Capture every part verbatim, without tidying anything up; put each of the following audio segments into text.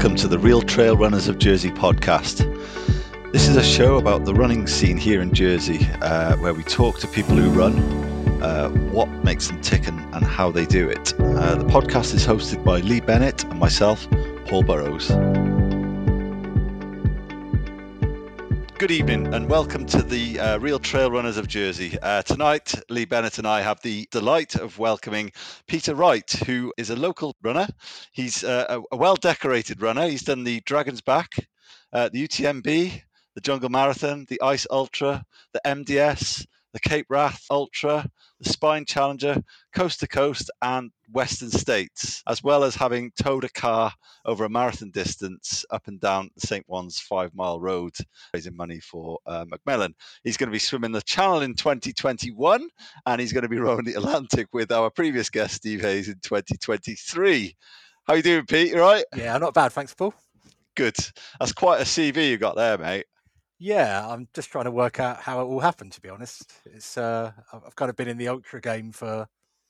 welcome to the Real Trail Runners of Jersey podcast. This is a show about the running scene here in Jersey, uh, where we talk to people who run, uh, what makes them tick and, and how they do it. Uh, the podcast is hosted by Lee Bennett and myself, Paul Burrows. Good evening and welcome to the uh, Real Trail Runners of Jersey. Uh, tonight, Lee Bennett and I have the delight of welcoming Peter Wright, who is a local runner. He's uh, a, a well-decorated runner. He's done the Dragon's Back, uh, the U T M B, the Jungle Marathon, the Ice Ultra, the M D S, the Cape Wrath Ultra, the Spine Challenger, Coast to Coast and Western States, as well as having towed a car over a marathon distance up and down the Saint Juan's five mile road, raising money for uh, Macmillan. He's going to be swimming the Channel in twenty twenty-one, and he's going to be rowing the Atlantic with our previous guest, Steve Hayes, in twenty twenty-three. How you doing, Pete? You all right? Yeah, not bad. Thanks, Paul. Good. That's quite a C V you got there, mate. Yeah, I'm just trying to work out how it all happened, to be honest. It's uh, I've kind of been in the ultra game for,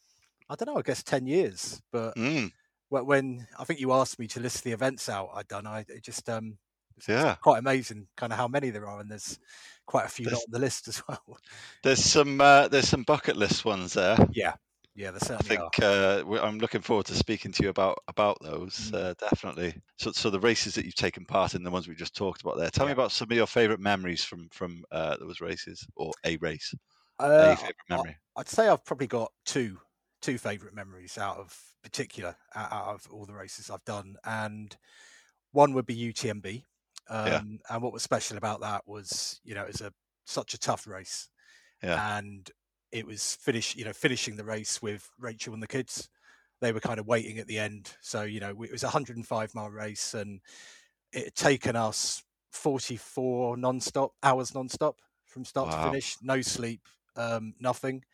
I don't know, I guess ten years. But Mm. when I think you asked me to list the events out I'd done, I it just um, it's, Yeah. it's quite amazing, kind of how many there are, and there's quite a few There's- not on the list as well. There's some uh, there's some bucket list ones there. Yeah, yeah, there I certainly are. think uh, we- I'm looking forward to speaking to you about about those. Mm. Uh, definitely. So, so the races that you've taken part in, the ones we just talked about there. Tell me Yeah. about some of your favourite memories from from uh, those races, or a race, Uh, a favourite I- memory. I'd say I've probably got two two favourite memories out of particular out out of all the races I've done, and one would be U T M B. Um, Yeah. And what was special about that was, you know, it was a such a tough race, Yeah. and it was finish, you know, finishing the race with Rachel and the kids. They were kind of waiting at the end, so you know, it was a one hundred five mile race, and it had taken us forty-four non-stop hours non-stop from start Wow. to finish, no sleep, um, nothing,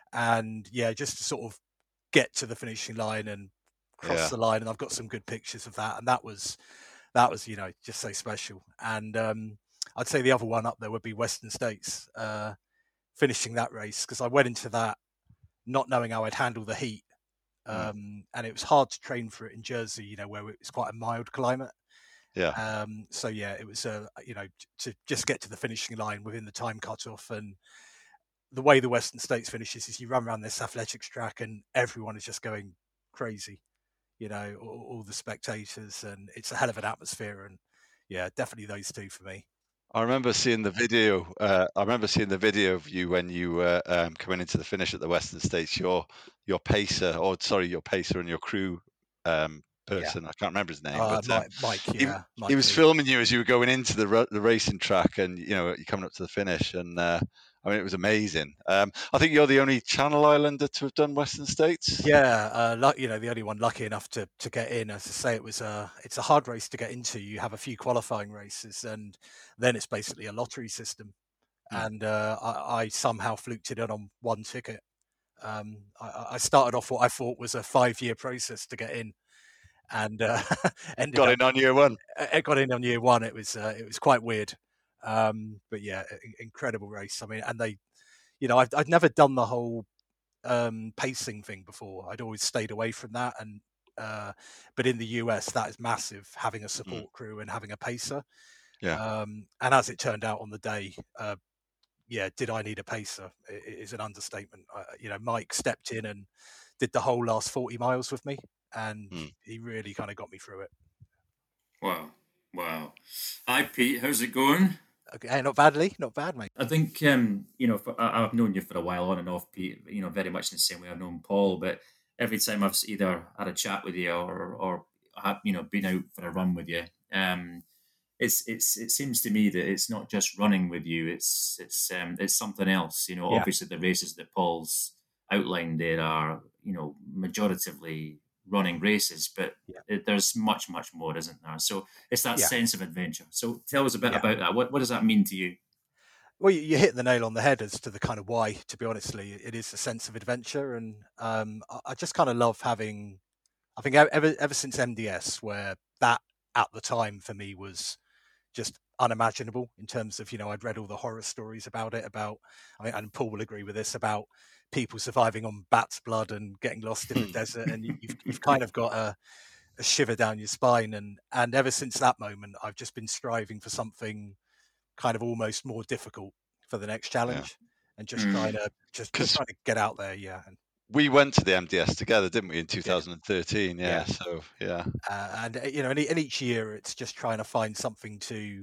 and yeah, just to sort of get to the finishing line and cross Yeah. the line. And I've got some good pictures of that, and that was that was you know just so special. And um, I'd say the other one up there would be Western States, uh, finishing that race, because I went into that not knowing how I'd handle the heat, Mm. um, and it was hard to train for it in Jersey, you know, where it's quite a mild climate. Yeah. Um, so yeah, it was uh, you know to just get to the finishing line within the time cutoff. And the way the Western States finishes is you run around this athletics track and everyone is just going crazy, you know, all, all the spectators, and it's a hell of an atmosphere. And yeah, definitely those two for me. I remember seeing the video. Uh, I remember seeing the video of you when you were um, coming into the finish at the Western States. Your your pacer, or sorry, your pacer and your crew um, person. I can't remember his name, Uh, but um, Mike, Mike, he, yeah, Mike he was Lee. filming you as you were going into the ru- the racing track, and you know you're coming up to the finish, and uh, I mean it was amazing. Um, I think you're the only Channel Islander to have done Western States. Yeah, uh, lu- you know, the only one lucky enough to to get in. As I say, it was a it's a hard race to get into. You have a few qualifying races, and then it's basically a lottery system. Mm. And uh, I, I somehow fluked it in on one ticket. Um, I, I started off what I thought was a five year process to get in, and uh, ended Got up in on year one. I got in on year one. It was uh, it was quite weird, um, but yeah, i- incredible race. I mean, and they, you know, I'd, I'd never done the whole um, pacing thing before. I'd always stayed away from that, and uh, but in the U S, that is massive, having a support crew and having a pacer. Yeah. Um, and as it turned out on the day, uh, yeah, did I need a pacer? It, it is an understatement. Uh, you know, Mike stepped in and did the whole last forty miles with me, and Mm. he really kind of got me through it. Wow. Wow. Hi, Pete. How's it going? Okay, not badly, not bad, mate. I think, um, you know, for, I, I've known you for a while on and off, Pete, you know, very much in the same way I've known Paul, but every time I've either had a chat with you or, or have, you know, been out for a run with you, um, it's, it's, it seems to me that it's not just running with you, it's, it's, um, it's something else. You know, Yeah. obviously the races that Paul's outlined there are, you know, majoritively running races, but Yeah. it, there's much, much more, isn't there? So it's that Yeah. sense of adventure. So tell us a bit Yeah. about that. What, what does that mean to you? Well, you, you hit the nail on the head as to the kind of why. To be honestly, it is a sense of adventure, and um, I, I just kind of love having. I think ev- ever ever since M D S, where that at the time for me was just unimaginable in terms of, you know, I'd read all the horror stories about it, about, I mean, and Paul will agree with this, about people surviving on bat's blood and getting lost in the desert, and you, you've you've kind of got a a shiver down your spine. And and ever since that moment, I've just been striving for something kind of almost more difficult for the next challenge, yeah. and just mm. trying to just, just trying to get out there. Yeah. And, we went to the M D S together, didn't we, in two thousand thirteen? Yeah. yeah. So yeah. Uh, and you know, and, and each year it's just trying to find something to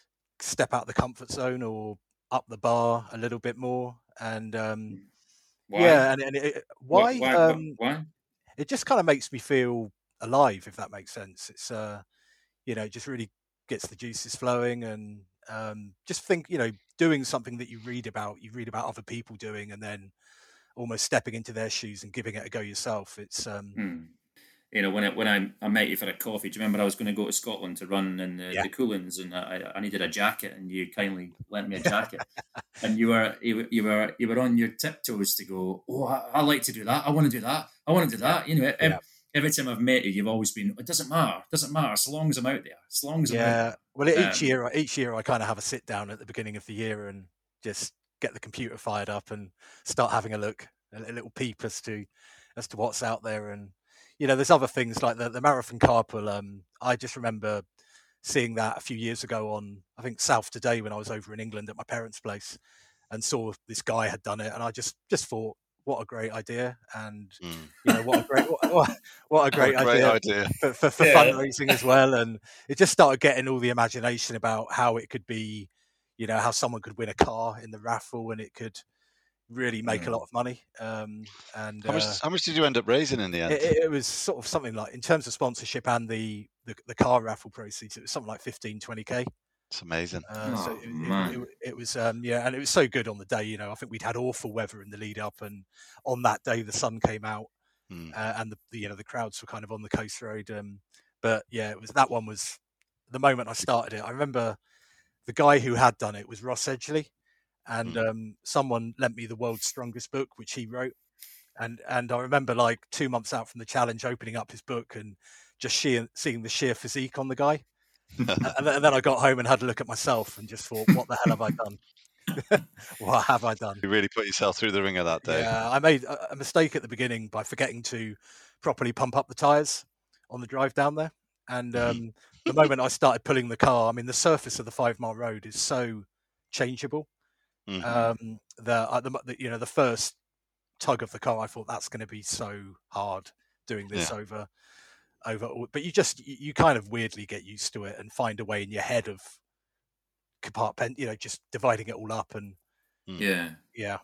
step out the comfort zone or up the bar a little bit more. And um, why? yeah, and, and it, why? Why? Um, why? It just kind of makes me feel alive, if that makes sense. It's uh, you know, it just really gets the juices flowing, and um, just think, you know, doing something that you read about, you read about other people doing, and then almost stepping into their shoes and giving it a go yourself. It's um, hmm. You know, when I, when I, I met you for a coffee, do you remember I was going to go to Scotland to run in the, yeah. the Coolins, and I, I needed a jacket, and you kindly lent me a jacket, and you were you, you were you were on your tiptoes to go, oh, I, I like to do that, I want to do that, I want to do that. You know, yeah. every, every time I've met you, you've always been, it doesn't matter, it doesn't matter, so long as I'm out there, as long as I'm yeah. out there. Well, each um, year, each year I kind of have a sit down at the beginning of the year and just get the computer fired up and start having a look, a little peep as to as to what's out there. And you know, there's other things like the, the Marathon Carpool. Um, I just remember seeing that a few years ago on, I think, South Today when I was over in England at my parents' place, and saw this guy had done it, and I just just thought, what a great idea, and mm. you know, what a great what, what, what a great, what a great idea, idea. for, for, for yeah. fundraising as well. And it just started getting all the imagination about how it could be, you know, how someone could win a car in the raffle, and it could really make mm. a lot of money. Um, and how much, uh, how much did you end up raising in the end? It, it was sort of something like, in terms of sponsorship and the, the, the car raffle proceeds, it was something like fifteen, twenty K. It's amazing. Uh, oh, so it, man. It, it, it was, um, yeah, and it was so good on the day. You know, I think we'd had awful weather in the lead up, and on that day the sun came out, mm. uh, and the, the you know the crowds were kind of on the coast road. Um, but yeah, it was that one was the moment I started it. I remember the guy who had done it was Ross Edgley, and mm. um, someone lent me the World's Strongest Book, which he wrote, and and I remember like two months out from the challenge, opening up his book and just sheer, seeing the sheer physique on the guy. and then I got home and had a look at myself and just thought, what the hell have I done? What have I done? You really put yourself through the ringer that day. Yeah, I made a mistake at the beginning by forgetting to properly pump up the tyres on the drive down there. And um, the moment I started pulling the car, I mean, the surface of the five mile road is so changeable. Mm-hmm. Um, the, uh, the, the you know the first tug of the car, I thought, that's going to be so hard doing this yeah. over. over but you just you kind of weirdly get used to it and find a way in your head of compartment, you know, just dividing it all up. And yeah yeah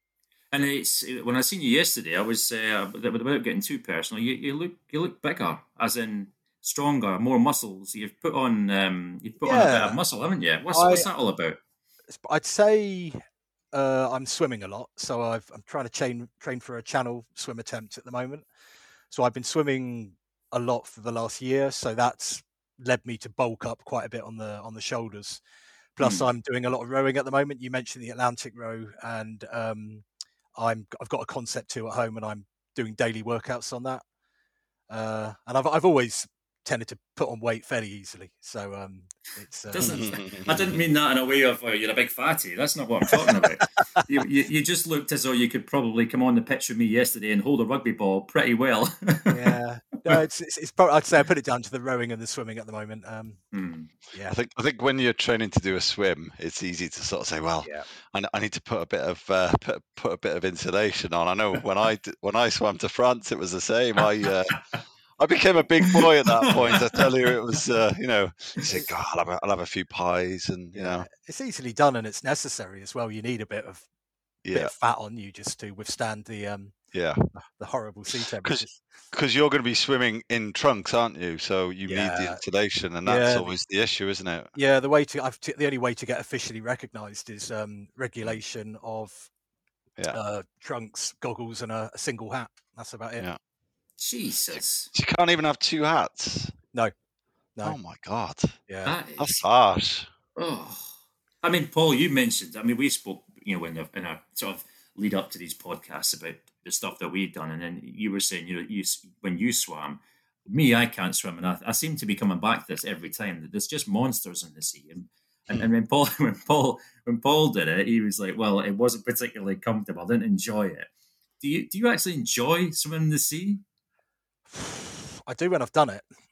and it's when I seen you yesterday, I was uh, without getting too personal, you, you look you look bigger, as in stronger, more muscles. You've put on um you've put yeah. on a bit of muscle, haven't you? What's, I, what's that all about? I'd say uh I'm swimming a lot, so I've, I'm trying to train train for a channel swim attempt at the moment. So I've been swimming a lot for the last year, so that's led me to bulk up quite a bit on the on the shoulders. Plus, mm. I'm doing a lot of rowing at the moment. You mentioned the Atlantic row, and um, I'm I've got a concept two at home, and I'm doing daily workouts on that. Uh, and I've I've always tended to put on weight fairly easily, so um, it's. Uh... Doesn't I didn't mean that in a way of oh, you're a big fatty. That's not what I'm talking about. you, you you just looked as though you could probably come on the pitch with me yesterday and hold a rugby ball pretty well. yeah, no, it's it's, it's probably, I'd say I put it down to the rowing and the swimming at the moment. Um, mm. Yeah, I think I think when you're training to do a swim, it's easy to sort of say, well, yeah. I, I need to put a bit of uh, put put a bit of insulation on. I know when I when I swam to France, it was the same. I. Uh, I became a big boy at that point. I tell you, it was, uh, you know, you say, God, I'll have, a, I'll have a few pies, and you yeah. know, it's easily done and it's necessary as well. You need a bit of, yeah. bit of fat on you just to withstand the, um, yeah, the horrible sea temperatures. Because you're going to be swimming in trunks, aren't you? So you yeah. need the insulation, and that's yeah. always the issue, isn't it? Yeah, the way to, I've t- the only way to get officially recognised is um, regulation of yeah. uh, trunks, goggles, and a, a single hat. That's about it. Yeah. Jesus. You can't even have two hats. No. No. Oh my God. Yeah. That is... That's harsh. Oh. I mean, Paul, you mentioned, I mean, we spoke, you know, in a, in a sort of lead up to these podcasts about the stuff that we'd done. And then you were saying, you know, you, when you swam, me, I can't swim. And I, I seem to be coming back to this every time, that there's just monsters in the sea. And, and, mm. and when Paul, when Paul, when Paul did it, he was like, well, it wasn't particularly comfortable. I didn't enjoy it. Do you, do you actually enjoy swimming in the sea? I do when I've done it.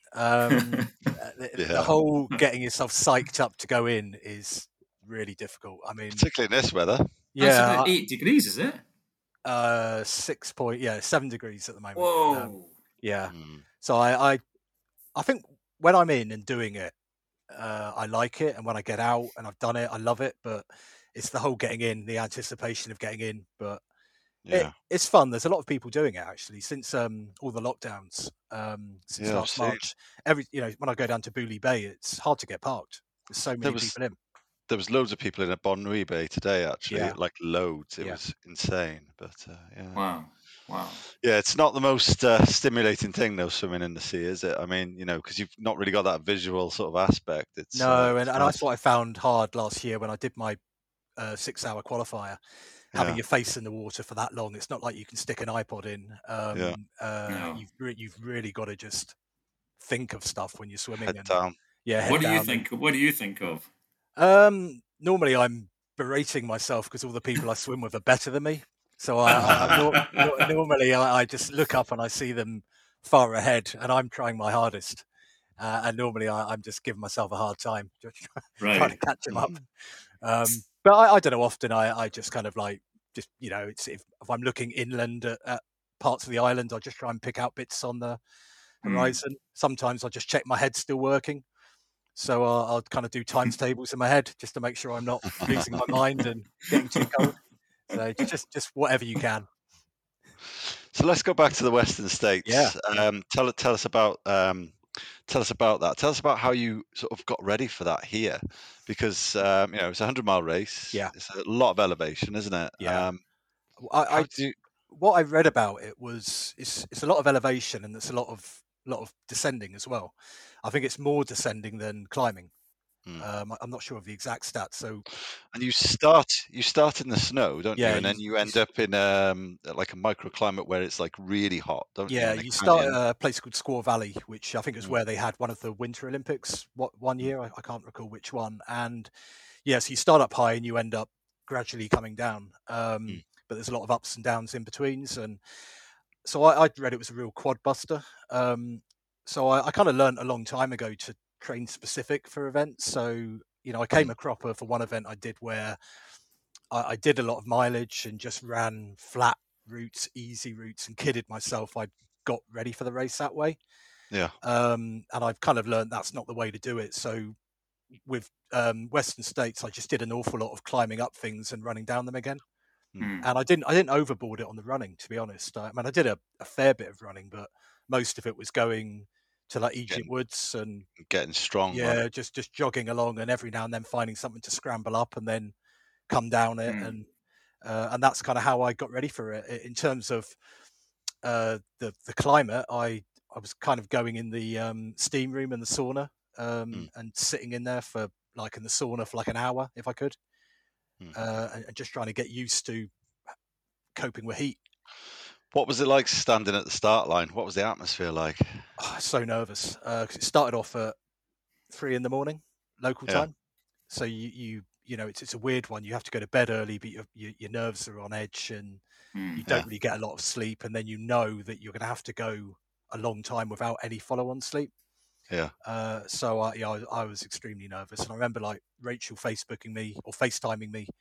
Um, the, Yeah. the whole getting yourself psyched up to go in is really difficult. I mean, particularly in this weather. That's yeah, about I- eight degrees, is it? uh, six point, yeah, seven degrees at the moment. Whoa. Um, yeah. Mm. So I, I, I think when I'm in and doing it, uh, I like it, and when I get out and I've done it, I love it. But it's the whole getting in, the anticipation of getting in. But it, Yeah. it's fun. There's a lot of people doing it actually since um, all the lockdowns. Um, since Yeah, I've last seen. March, every you know when I go down to Booley Bay, it's hard to get parked. There's so many There was people in. there was loads of people in a Bon Nuit Bay today. Actually, Yeah. like loads. It Yeah. was insane. But uh, yeah, Wow. Wow. yeah, it's not the most uh, stimulating thing though, swimming in the sea, is it? I mean, you know, because you've not really got that visual sort of aspect. It's No, uh, and, it's and nice. that's what I found hard last year when I did my uh, six-hour qualifier. Having Yeah. your face in the water for that long, it's not like you can stick an iPod in. Um, Yeah. uh, No. You've re- you've really got to just think of stuff when you're swimming. Head and down. Yeah, head What do you down and- think? What do you think of? Um, normally I'm berating myself because all the people I swim with are better than me. So I, I, I'm nor- nor- normally I, I just look up and I see them far ahead, and I'm trying my hardest. Uh, and normally I, I'm just giving myself a hard time, just trying to Right. catch them up. Mm. Um, but I, I don't know. Often I, I just kind of like just you know, it's if, if I'm looking inland at, at parts of the island, I just try and pick out bits on the Mm. horizon. Sometimes I just check my head's still working. So I'll, I'll kind of do times tables in my head just to make sure I'm not losing my mind and getting too cold. So just just whatever you can. So let's go back to the Western States. Yeah. Um, tell tell us about um, tell us about that. Tell us about how you sort of got ready for that here, because um, you know it's a hundred mile race. Yeah. It's a lot of elevation, isn't it? Yeah. Um, I, how I do you, what I read about it was it's it's a lot of elevation and it's a lot of lot of descending as well. I think it's more descending than climbing. Hmm. Um, I'm not sure of the exact stats. So and you start you start in the snow, don't Yeah, you? And then you- you end you- up in um, like a microclimate where it's like really hot, don't yeah, you? in a you start canyon? at a place called Squaw Valley, which I think is Mm. where they had one of the Winter Olympics. What one Mm. year? I, I can't recall which one. And yeah, so you start up high and you end up gradually coming down. Um, Mm. But there's a lot of ups and downs in betweens. And so I, I read it was a real quad buster. Um, so I, I kind of learned a long time ago to train specific for events. So you know, I came Mm. a cropper for one event I did where I, I did a lot of mileage and just ran flat routes, easy routes, and kidded myself I got ready for the race that way. Yeah. Um, and I've kind of learned that's not the way to do it. So with um, Western States, I just did an awful lot of climbing up things and running down them again. Mm. And I didn't, I didn't overboard it on the running, to be honest. I, I mean, I did a, a fair bit of running, but most of it was going to like Egypt Getting- Woods and Getting strong. yeah, running. just just jogging along, and every now and then finding something to scramble up and then come down it, Mm. and uh, and that's kind of how I got ready for it. In terms of uh, the the climate, I I was kind of going in the um, steam room and the sauna, um, Mm. and sitting in there for like in the sauna for like an hour if I could, Mm. uh, and, and just trying to get used to coping with heat. What was it like standing at the start line? What was the atmosphere like? Oh, so nervous because it started off at three in the morning local Yeah. time. So you you you know it's it's a weird one. You have to go to bed early, but your your, your nerves are on edge, and Mm. you don't Yeah. really get a lot of sleep. And then you know that you're going to have to go a long time without any follow-on sleep. Yeah. Uh, so I, yeah, I, I was extremely nervous, and I remember like Rachel Facebooking me or FaceTiming me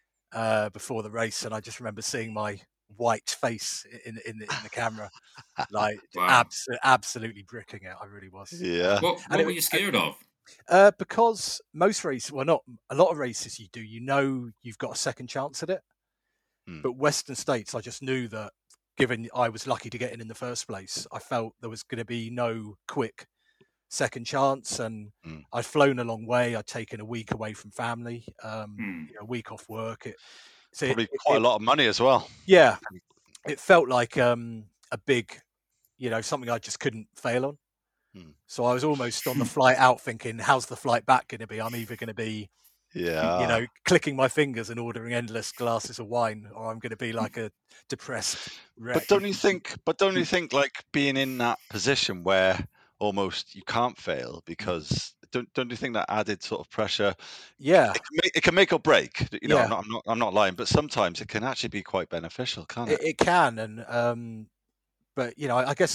uh, before the race, and I just remember seeing my white face in in the, in the camera, like Wow. abs- absolutely bricking it. I really was. Yeah. What, And what it- were you scared of? Uh, because most races, well, not a lot of races you do, you know, you've got a second chance at it. Hmm. But Western States, I just knew that given I was lucky to get in in the first place, I felt there was going to be no quick second chance. And Hmm. I'd flown a long way. I'd taken a week away from family, um, Hmm. you know, a week off work. It, so it- Probably it- quite it- a lot of money as well. yeah, it felt like um, a big, you know, something I just couldn't fail on. Hmm. So I was almost on the flight out thinking, how's the flight back going to be? I'm either going to be, Yeah. you know, clicking my fingers and ordering endless glasses of wine, or I'm going to be like a depressed wreck. But don't you think? But don't you think like being in that position where almost you can't fail because don't don't you think that added sort of pressure? Yeah, It can make, it can make or break. You know, Yeah. I'm not I'm not I'm not lying, but sometimes it can actually be quite beneficial, can't it? it, it can, and um, but you know, I, I guess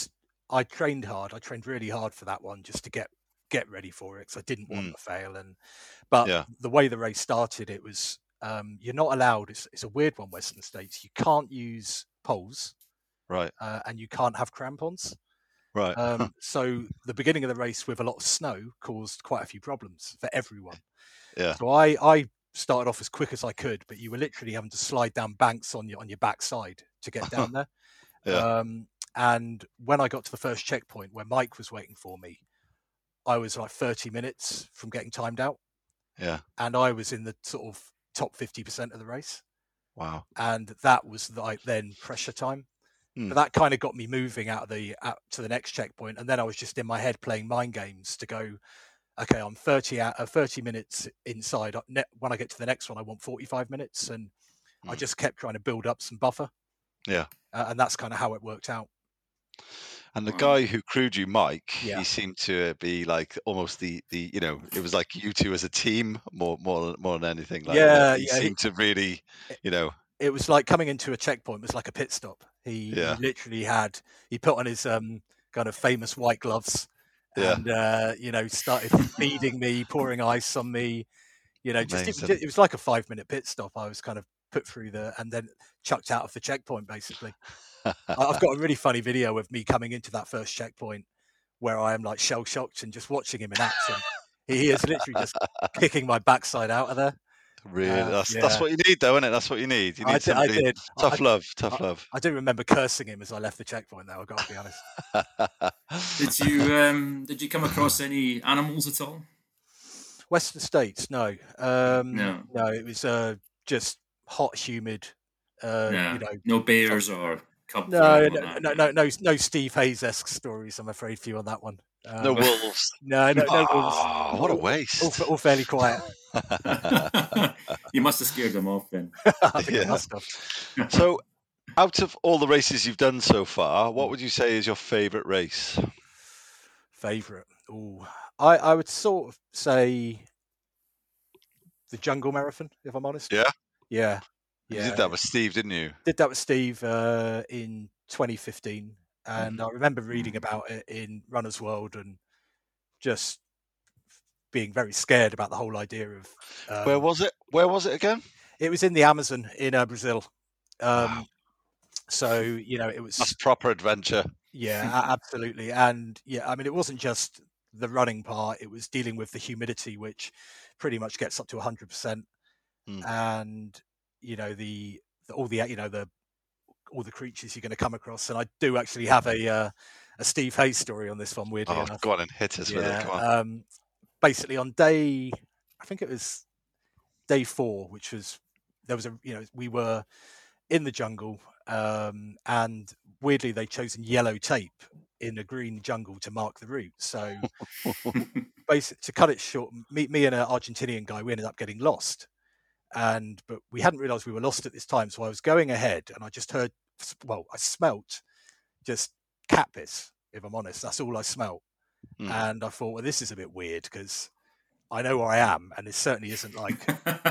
I trained hard. I trained really hard for that one just to get get ready for it because I didn't want Mm. to fail. And but Yeah. the way the race started, it was um, you're not allowed. It's, it's a weird one, Western States. You can't use poles, Right. uh, and you can't have crampons. Right. Um, so the beginning of the race with a lot of snow caused quite a few problems for everyone. Yeah. So I, I started off as quick as I could, but you were literally having to slide down banks on your on your backside to get down there. Yeah. Um, and when I got to the first checkpoint where Mike was waiting for me, I was like thirty minutes from getting timed out. Yeah. And I was in the sort of top fifty percent of the race. Wow. And that was like then pressure time. Mm. But that kind of got me moving out of the out to the next checkpoint. And then I was just in my head playing mind games to go, okay, I'm thirty out, uh, thirty minutes inside. When I get to the next one, I want forty-five minutes. And mm. I just kept trying to build up some buffer. Yeah. Uh, and that's kind of how it worked out. And the guy who crewed you, Mike, yeah. he seemed to be like almost the, the you know, it was like you two as a team more more more than anything. Like, yeah, he yeah, seemed he, to really, you know. It was like coming into a checkpoint. It was like a pit stop. He, yeah. he literally had, he put on his um, kind of famous white gloves and, yeah. uh, you know, started feeding me, pouring ice on me, you know, just it, it was like a five minute pit stop. I was kind of put through the, and then chucked out of the checkpoint, basically. I've got a really funny video of me coming into that first checkpoint where I am like shell shocked and just watching him in action. He is literally just kicking my backside out of there. Really, uh, that's yeah. that's what you need, though, isn't it? That's what you need. You need I did, I did. tough I, love, tough I, love. I do remember cursing him as I left the checkpoint. Though, I've got to be honest. Did you um, did you come across any animals at all? Western States, no, um, no, no. It was uh, just hot, humid. Uh, no, you know, no bears or cubs. No, or no, like no, no, no, no Steve Hayes-esque stories. I'm afraid for you on that one. Um, no wolves. No, no, no wolves. Oh, what a waste! All, all, all fairly quiet. You must have scared them off then. I think yeah. I must have. So, out of all the races you've done so far, what would you say is your favourite race? Favourite? Oh, I, I would sort of say the Jungle Marathon, if I'm honest. Yeah. Yeah. You did that with Steve, didn't you? Did that with Steve uh, in twenty fifteen, and mm. I remember reading about it in Runner's World and just being very scared about the whole idea of. Um, Where was it? Where was it again? It was in the Amazon in uh, Brazil. Um, wow. So you know, it was that's proper adventure. Yeah, absolutely, and yeah, I mean, it wasn't just the running part; it was dealing with the humidity, which pretty much gets up to one hundred percent, mm. and you know the, the all the you know the all the creatures you're going to come across. And I do actually have a uh, a Steve Hayes story on this one. Weirdly oh, enough, go on and hit us yeah, with it. Come on. Um, basically, on day, I think it was day four, which was there was a you know we were in the jungle, um, and weirdly they'd chosen yellow tape in a green jungle to mark the route. So, basically, to cut it short, me, me and an Argentinian guy, we ended up getting lost. And but we hadn't realized we were lost at this time, so I was going ahead and I just heard well I smelt just cat piss, if I'm honest. That's all I smelt. mm. And I thought, well, this is a bit weird because I know where I am and it certainly isn't like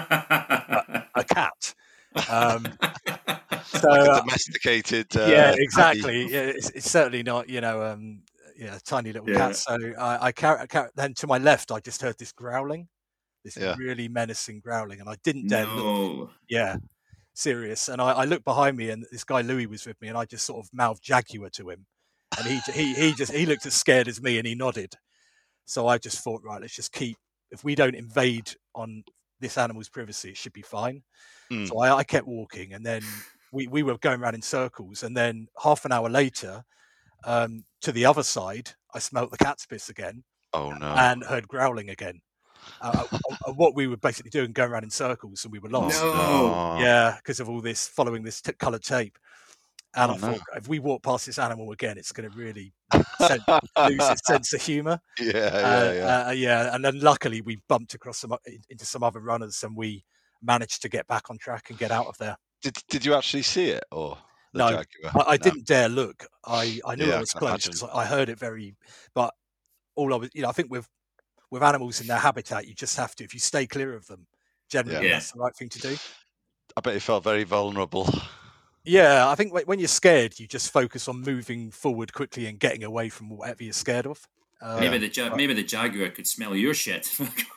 a, a cat, um so like a domesticated uh, yeah exactly yeah, it's, it's certainly not you know um yeah tiny little yeah. cat. So I, I carried then to my left I just heard this growling. This yeah. really menacing growling, and I didn't dare no. look. Yeah, serious. And I, I looked behind me, and this guy Louis was with me, and I just sort of mouthed Jaguar to him, and he he he just he looked as scared as me, and he nodded. So I just thought, right, let's just keep. If we don't invade on this animal's privacy, it should be fine. Mm. So I, I kept walking, and then we we were going around in circles, and then half an hour later, um, to the other side, I smelt the cat's piss again. Oh no! And heard growling again. Uh, what we were basically doing, going around in circles, and we were lost. No. Yeah, because of all this, following this t- coloured tape. And oh, I thought, no. if we walk past this animal again, it's going to really sen- lose its sense of humour. Yeah, yeah, uh, yeah. Uh, yeah. And then luckily, we bumped across some into some other runners, and we managed to get back on track and get out of there. Did Did you actually see it, or the no? Jaguar? I, I no. didn't dare look. I, I knew yeah, I was close because I heard it very. But all I was, you know, I think with with animals in their habitat, you just have to. If you stay clear of them, generally, yeah. that's the right thing to do. I bet you felt very vulnerable. Yeah, I think when you're scared, you just focus on moving forward quickly and getting away from whatever you're scared of. Um, maybe the ja- maybe the Jaguar could smell your shit.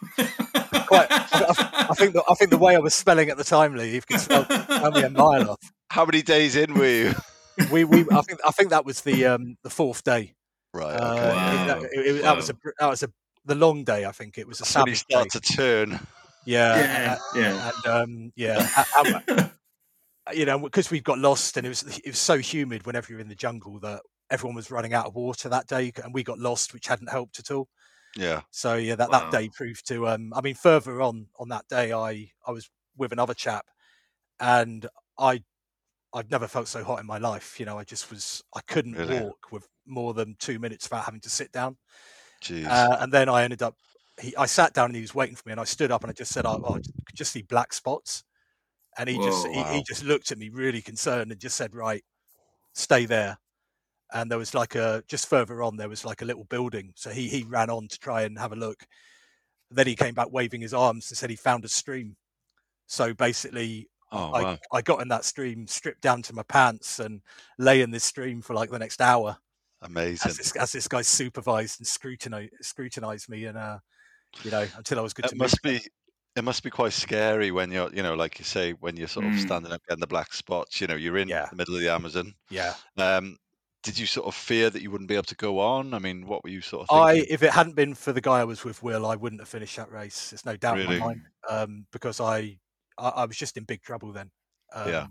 Quite, I, I think the, I think the way I was spelling at the time, Lee, you could smell, smell me a mile off. How many days in were you? we we I think I think that was the um the fourth day. Right. Okay. Uh, wow. that, it, it, wow. that was a that was a the long day. I think it was a That's when you start day. to turn. Yeah. Yeah. Uh, yeah. And um, yeah. and, you know, because we got lost and it was it was so humid whenever you're in the jungle that everyone was running out of water that day, and we got lost, which hadn't helped at all. Yeah. So yeah, that, wow. that day proved to. Um, I mean, further on on that day, I I was with another chap, and I I've never felt so hot in my life. You know, I just was I couldn't Really? walk with more than two minutes without having to sit down. Jeez. Uh, and then I ended up. He, I sat down and he was waiting for me, and I stood up and I just said, "Oh, I could just see black spots." And he Whoa, just wow. he, he just looked at me really concerned and just said, "Right, stay there." And there was like a just further on there was like a little building, so he he ran on to try and have a look. Then he came back waving his arms and said he found a stream. So basically, oh, I wow. I got in that stream, stripped down to my pants, and lay in this stream for like the next hour. Amazing. As this, as this guy supervised and scrutinized scrutinized me, and uh, you know, until I was good it to must move. be. It must be quite scary when you're, you know, like you say, when you're sort of Mm. standing up getting the black spots. You know, you're in Yeah. the middle of the Amazon. Yeah. Um, did you sort of fear that you wouldn't be able to go on? I mean, what were you sort of I, thinking? if it hadn't been for the guy I was with, Will, I wouldn't have finished that race. There's no doubt in Really? my mind, um, because I, I, I was just in big trouble then. Um, Yeah.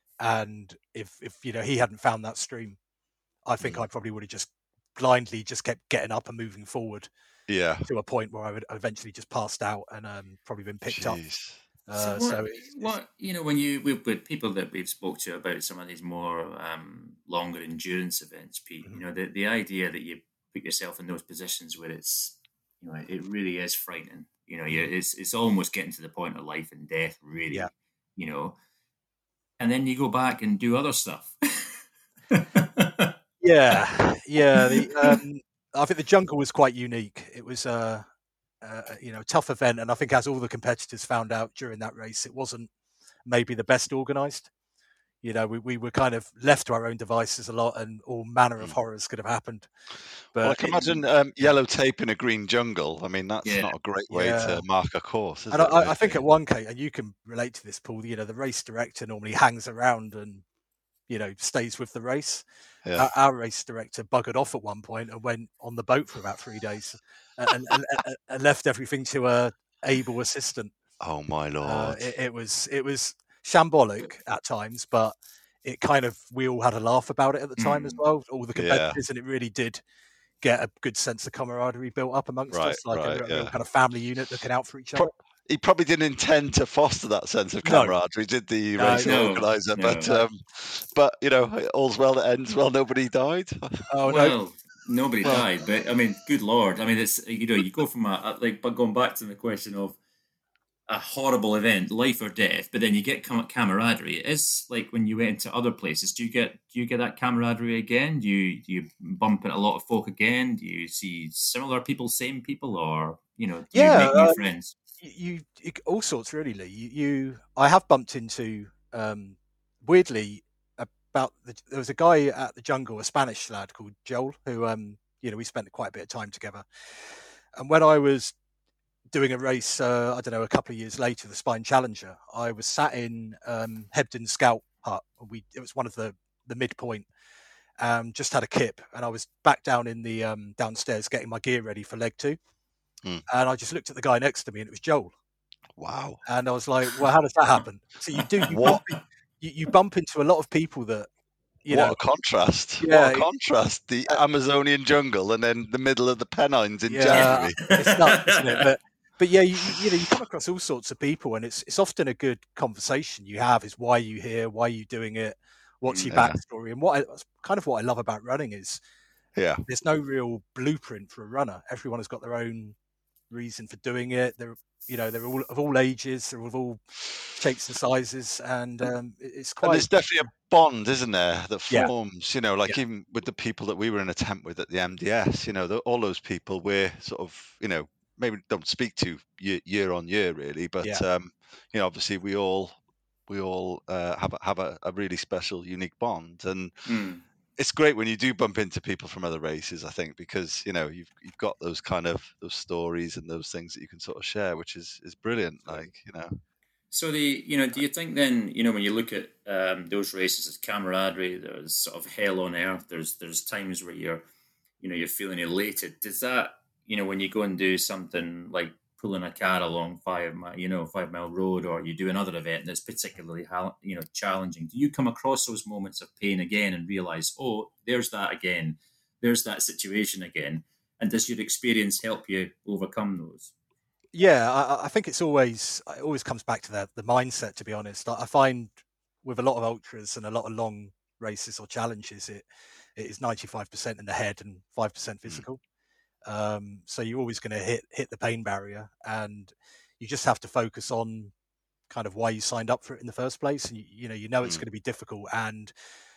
And if, if you know he hadn't found that stream, I think Mm. I probably would have just blindly just kept getting up and moving forward Yeah. to a point where I would eventually just passed out and um, probably been picked up. Jeez. Uh, so what, so it's, it's, what you know when you with, with people that we've spoke to about some of these more um, longer endurance events, Pete, Mhm. you know the, the idea that you put yourself in those positions where it's you know it really is frightening. You know, you it's it's almost getting to the point of life and death, really. Yeah. You know, and then you go back and do other stuff. yeah, yeah. The, um, I think the jungle was quite unique. It was a uh, uh, you know tough event, and I think as all the competitors found out during that race, it wasn't maybe the best organised. You know, we, we were kind of left to our own devices a lot, and all manner of Mm. horrors could have happened. But Well, I can it- imagine um, yellow tape in a green jungle. I mean, that's Yeah. not a great way Yeah. to mark a course, is and it? I, I really? think at one case, and you can relate to this, Paul. You know, the race director normally hangs around and you know stays with the race. Yeah. Our, our race director buggered off at one point and went on the boat for about three days, and, and, and, and left everything to a able assistant. Oh my lord! Uh, it, it was it was shambolic at times, but it kind of we all had a laugh about it at the time as Mm. well, all the Yeah. competitors, and it really did get a good sense of camaraderie built up amongst Right, us, like right, a, real- real yeah. kind of family unit looking out for each Pro- other. He probably didn't intend to foster that sense of No. camaraderie, did the No, race no, organizer? no. But um, but you know, all's well that ends well. Nobody died. Oh no, well, nobody Well- died, but I mean, good lord! I mean, it's you know, you go from a, a like, but going back to the question of a horrible event, life or death, but then you get cam- camaraderie. It is like when you went into other places. Do you get do you get that camaraderie again? Do you do you bump into a lot of folk again? Do you see similar people, same people, or you know, do Yeah, you make new um, friends? you, you all sorts really. Lee. You, you I have bumped into um, weirdly about the, there was a guy at the jungle, a Spanish lad called Joel, who um, you know we spent quite a bit of time together. And when I was doing a race, uh, I don't know, a couple of years later, the Spine Challenger, I was sat in um, Hebden Scout Hut. We it was one of the the midpoint. Um, just had a kip, and I was back down in the um, downstairs getting my gear ready for leg two. Hmm. And I just looked at the guy next to me, and it was Joel. Wow. And I was like, "Well, how does that happen?" So you do you What? bump, in- you, you bump into a lot of people that you what know. a contrast! Yeah, what a contrast! The uh, Amazonian jungle and then the middle of the Pennines in Yeah. January. It's nuts, isn't it? But but yeah, you, you know, you come across all sorts of people, and it's it's often a good conversation you have. Is why are you here? Why are you doing it? What's your Yeah. backstory? And what I, kind of what I love about running is Yeah. there's no real blueprint for a runner. Everyone has got their own reason for doing it. They're you know they're all of all ages, they're of all shapes and sizes, and um, it- it's And quite there's definitely a bond, isn't there, that Yeah. forms, you know, like even with the people that we were in a tent with at the M D S, you know, the, all those people we're sort of, you know, maybe don't speak to year, year on year really, but, Yeah. um, you know, obviously we all we all uh, have a, have a, a really special, unique bond, and Mm. it's great when you do bump into people from other races. I think because you know you've you've got those kind of those stories and those things that you can sort of share, which is is brilliant. Like you know. So the you know, do you think then, you know, when you look at um, those races as camaraderie, there's sort of hell on earth. There's there's times where you're, you know, you're feeling elated. Does that, you know, when you go and do something like pulling a car along five mile, you know, five mile road, or you do another event that's particularly, you know, challenging, do you come across those moments of pain again and realize, oh, there's that again, there's that situation again, and does your experience help you overcome those? Yeah, I, I think it's always it always comes back to the the mindset. To be honest, I, I find with a lot of ultras and a lot of long races or challenges, it it is ninety-five percent in the head and five percent physical. Mm. Um, so you're always going to hit hit the pain barrier, and you just have to focus on kind of why you signed up for it in the first place. And you, you know, you know it's mm. going to be difficult, and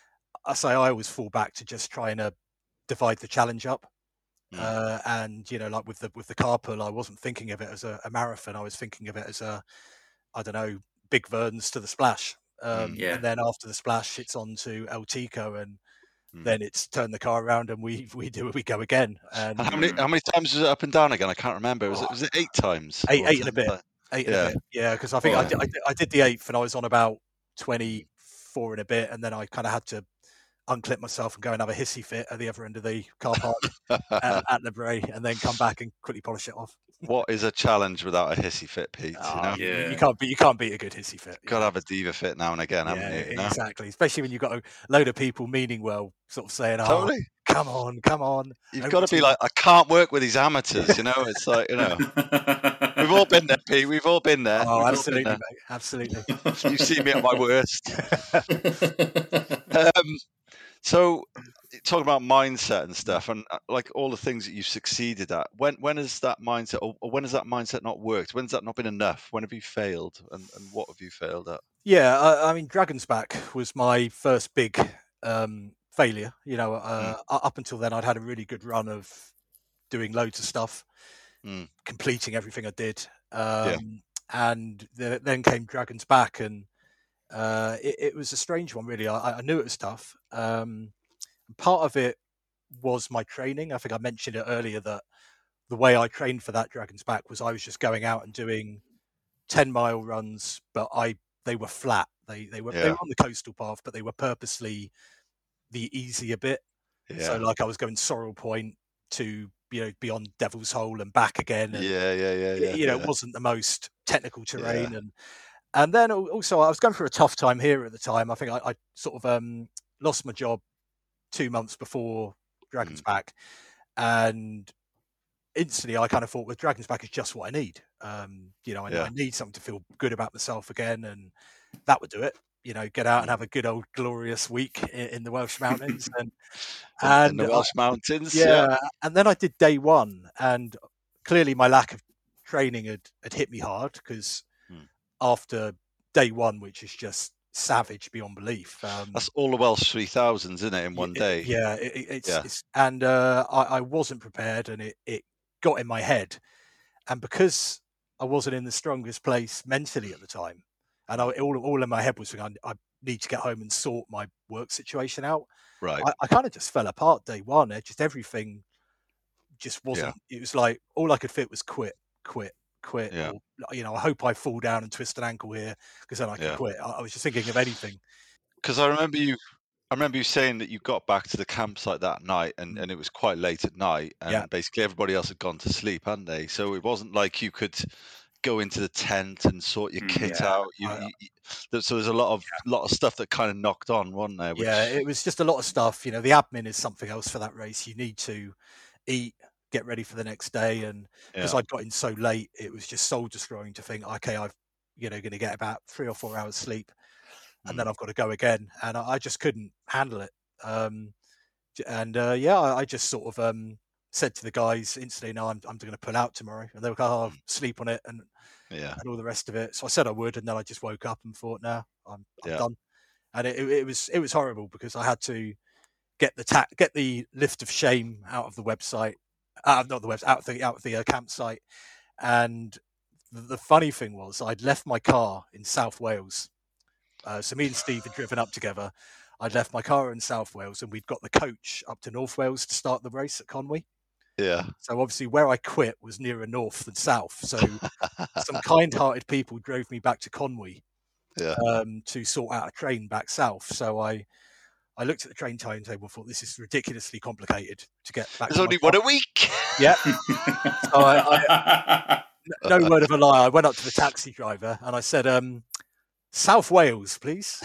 I say I always fall back to just trying to divide the challenge up. Mm. Uh, and you know, like with the with the carpool, I wasn't thinking of it as a, a marathon. I was thinking of it as a, I don't know, Big Verns to the Splash. Um, mm, yeah. And then after the Splash, it's on to El Tico, and mm. then it's turn the car around and we we do we go again. And, and how many how many times was it up and down again? I can't remember. Was oh, it was it eight times? Eight eight and a bit. Eight yeah. and a bit. Yeah, because I think oh, I, did, I, did, I did the eighth, and I was on about twenty-four and a bit, and then I kind of had to unclip myself and go and have a hissy fit at the other end of the car park at, at Le Bray, and then come back and quickly polish it off. What is a challenge without a hissy fit, Pete? Oh, you know? yeah. you can't beat you can't beat a good hissy fit. Got to have a diva fit now and again, haven't yeah, you? you know? Exactly. Especially when you've got a load of people meaning well, sort of saying, "Oh, totally. come on, come on." You've got to be like, "I can't work with these amateurs." You know, it's like you know, we've all been there, Pete. We've all been there. Oh, we've absolutely, there. mate. Absolutely. You've seen me at my worst. um, So, talking about mindset and stuff, and like all the things that you've succeeded at, when when has that mindset, or, or when has that mindset not worked? When's that not been enough? When have you failed, and, and what have you failed at? Yeah, I, I mean, Dragon's Back was my first big um, failure. You know, uh, mm. up until then, I'd had a really good run of doing loads of stuff, mm. completing everything I did, um, yeah. and the, then came Dragon's Back, and Uh, it, it was a strange one, really. I, I knew it was tough. Um, part of it was my training. I think I mentioned it earlier that the way I trained for that Dragon's Back was I was just going out and doing ten mile runs, but I they were flat. They they were yeah. they were on the coastal path, but they were purposely the easier bit. Yeah. So like I was going Sorrel Point to you know beyond Devil's Hole and back again. And, yeah, yeah, yeah, yeah. You know, yeah. it wasn't the most technical terrain yeah. and. And then also, I was going through a tough time here at the time. I think I, I sort of um, lost my job two months before Dragon's mm. Back. And instantly, I kind of thought, well, Dragon's Back is just what I need. Um, you know, I, yeah. I need something to feel good about myself again. And that would do it. You know, get out and have a good old glorious week in, in the Welsh Mountains. And, and in the Welsh I, Mountains, yeah, yeah. And then I did day one. And clearly, my lack of training had, had hit me hard because after day one, which is just savage beyond belief. Um, That's all the Welsh three thousands, isn't it, in one it, day? Yeah, it, it's, yeah. It's, and uh, I, I wasn't prepared, and it, it got in my head. And because I wasn't in the strongest place mentally at the time, and I, all, all in my head was thinking, I, I need to get home and sort my work situation out. Right. I, I kind of just fell apart day one. It just everything just wasn't. Yeah. It was like all I could fit was quit, quit. quit yeah. or, you know I hope I fall down and twist an ankle here because then I can yeah. quit. I, I was just thinking of anything because I remember you I remember you saying that you got back to the campsite that night and, mm. and it was quite late at night and yeah. basically everybody else had gone to sleep, hadn't they? So it wasn't like you could go into the tent and sort your kit yeah. out. You, I, you, you, so there's a lot of yeah. lot of stuff that kind of knocked on, wasn't there? Which... Yeah, it was just a lot of stuff. You know, the admin is something else for that race. You need to eat, get ready for the next day, and because yeah. I'd got in so late, it was just soul destroying to think, okay, I've you know going to get about three or four hours sleep, and mm. then I've got to go again, and I, I just couldn't handle it. Um, and uh, yeah, I, I just sort of um, said to the guys instantly, "No, I'm I'm going to pull out tomorrow," and they were like, "Oh, sleep on it," and yeah, and all the rest of it. So I said I would, and then I just woke up and thought, "No, I'm, I'm yeah. done." And it, it was it was horrible because I had to get the ta- get the lift of shame out of the website. Uh, not the website, out of the out of the uh, campsite, and the, the funny thing was, I'd left my car in South Wales Uh, so me and Steve had driven up together. I'd left my car in South Wales, and we'd got the coach up to North Wales to start the race at Conwy. Yeah. So obviously where I quit was nearer north than south. So some kind-hearted people drove me back to Conwy yeah. um, to sort out a train back south. So I I looked at the train timetable and thought, this is ridiculously complicated to get back. There's to only my one a week. Yeah. So I, I, no word of a lie. I went up to the taxi driver and I said, um, South Wales, please.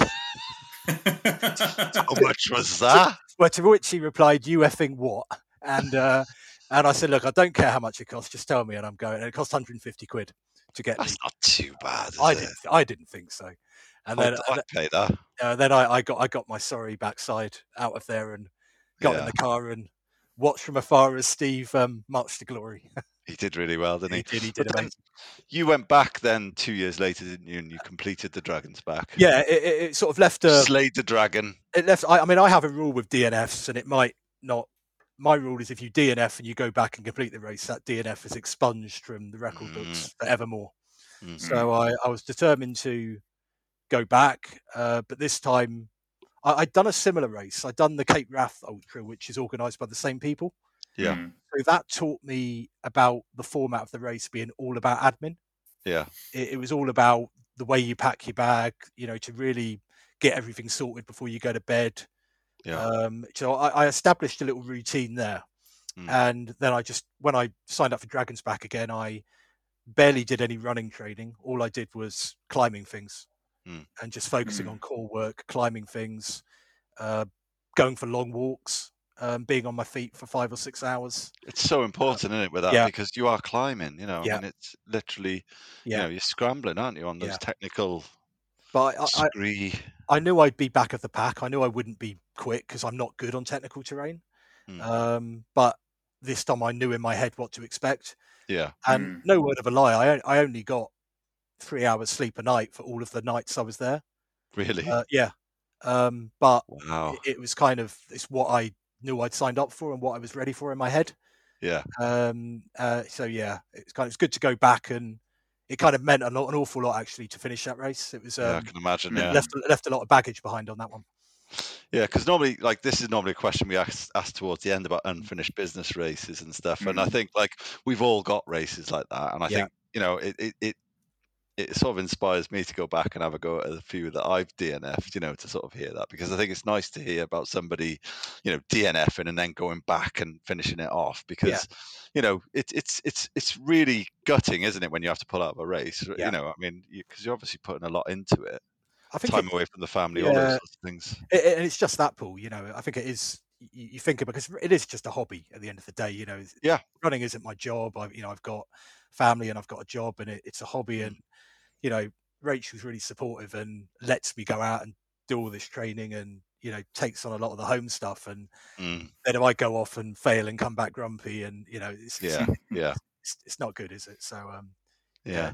How much was that? Well, to which he replied, you effing what? And uh, and I said, look, I don't care how much it costs. Just tell me and I'm going. And it cost one hundred fifty quid to get That's me. not too bad, is I it? didn't. I didn't think so. And then I'd, I'd pay that. Uh, then I, I got I got my sorry backside out of there and got Yeah. in the car and watched from afar as Steve um, marched to glory. He did really well, didn't he? He did. He did But then amazing. you went back then two years later, didn't you? And you completed the Dragon's Back. Yeah, it, it, it sort of left a. Slayed the dragon. It left. I, I mean, I have a rule with D N Fs, and it might not. My rule is if you D N F and you go back and complete the race, that D N F is expunged from the record Mm. books forevermore. Mm. So I, I was determined to go back, uh, but this time I, I'd done a similar race. I'd done the Cape Wrath Ultra, which is organised by the same people. Yeah. Mm. So that taught me about the format of the race being all about admin. Yeah. It, it was all about the way you pack your bag, you know, to really get everything sorted before you go to bed. Yeah. Um, so I, I established a little routine there. Mm. And then I just, when I signed up for Dragon's Back again, I barely did any running training. All I did was climbing things Mm. and just focusing Mm. on core work, climbing things, uh, going for long walks, um, being on my feet for five or six hours. It's so important, isn't it, with that? yeah. Because you are climbing, you know, Yeah. and it's literally, Yeah. you know, you're scrambling, aren't you, on those Yeah. technical But I, I, scree. I knew I'd be back of the pack. I knew I wouldn't be quick because I'm not good on technical terrain. Mm. Um, but this time I knew in my head what to expect. Yeah. And Mm. no word of a lie, I, I only got three hours sleep a night for all of the nights I was there. Really? Uh, yeah. Um, but Wow. it, it was kind of, it's what I knew I'd signed up for and what I was ready for in my head. Yeah. Um, uh, so yeah, it's kind of, it's good to go back, and it kind of meant a lot, an awful lot actually to finish that race. It was, um, Yeah, I can imagine. Yeah. left, left a lot of baggage behind on that one. Yeah, because normally, like, this is normally a question we ask, ask towards the end about unfinished business races and stuff. And I Mm. think, like, we've all got races like that. And I Yeah. think, you know, it, it, it, it sort of inspires me to go back and have a go at a few that I've D N F'd, you know, to sort of hear that. Because I think it's nice to hear about somebody, you know, DNFing and then going back and finishing it off. Because, Yeah. you know, it, it's it's it's really gutting, isn't it, when you have to pull out of a race? Yeah. You know, I mean, because you, you're obviously putting a lot into it. I think Time it, away from the family, all those yeah. sorts of things. it, it- and it's just that, Paul, you know, I think it is, you, you think about, because it is just a hobby at the end of the day, you know. Yeah. Running isn't my job. I, you know, I've got family and I've got a job, and it, it's a hobby. Mm. And, you know, Rachel's really supportive and lets me go out and do all this training, and, you know, takes on a lot of the home stuff. And Mm. then if I go off and fail and come back grumpy, and, you know, it's, Yeah, yeah, it's, it's not good, is it? So, um, yeah.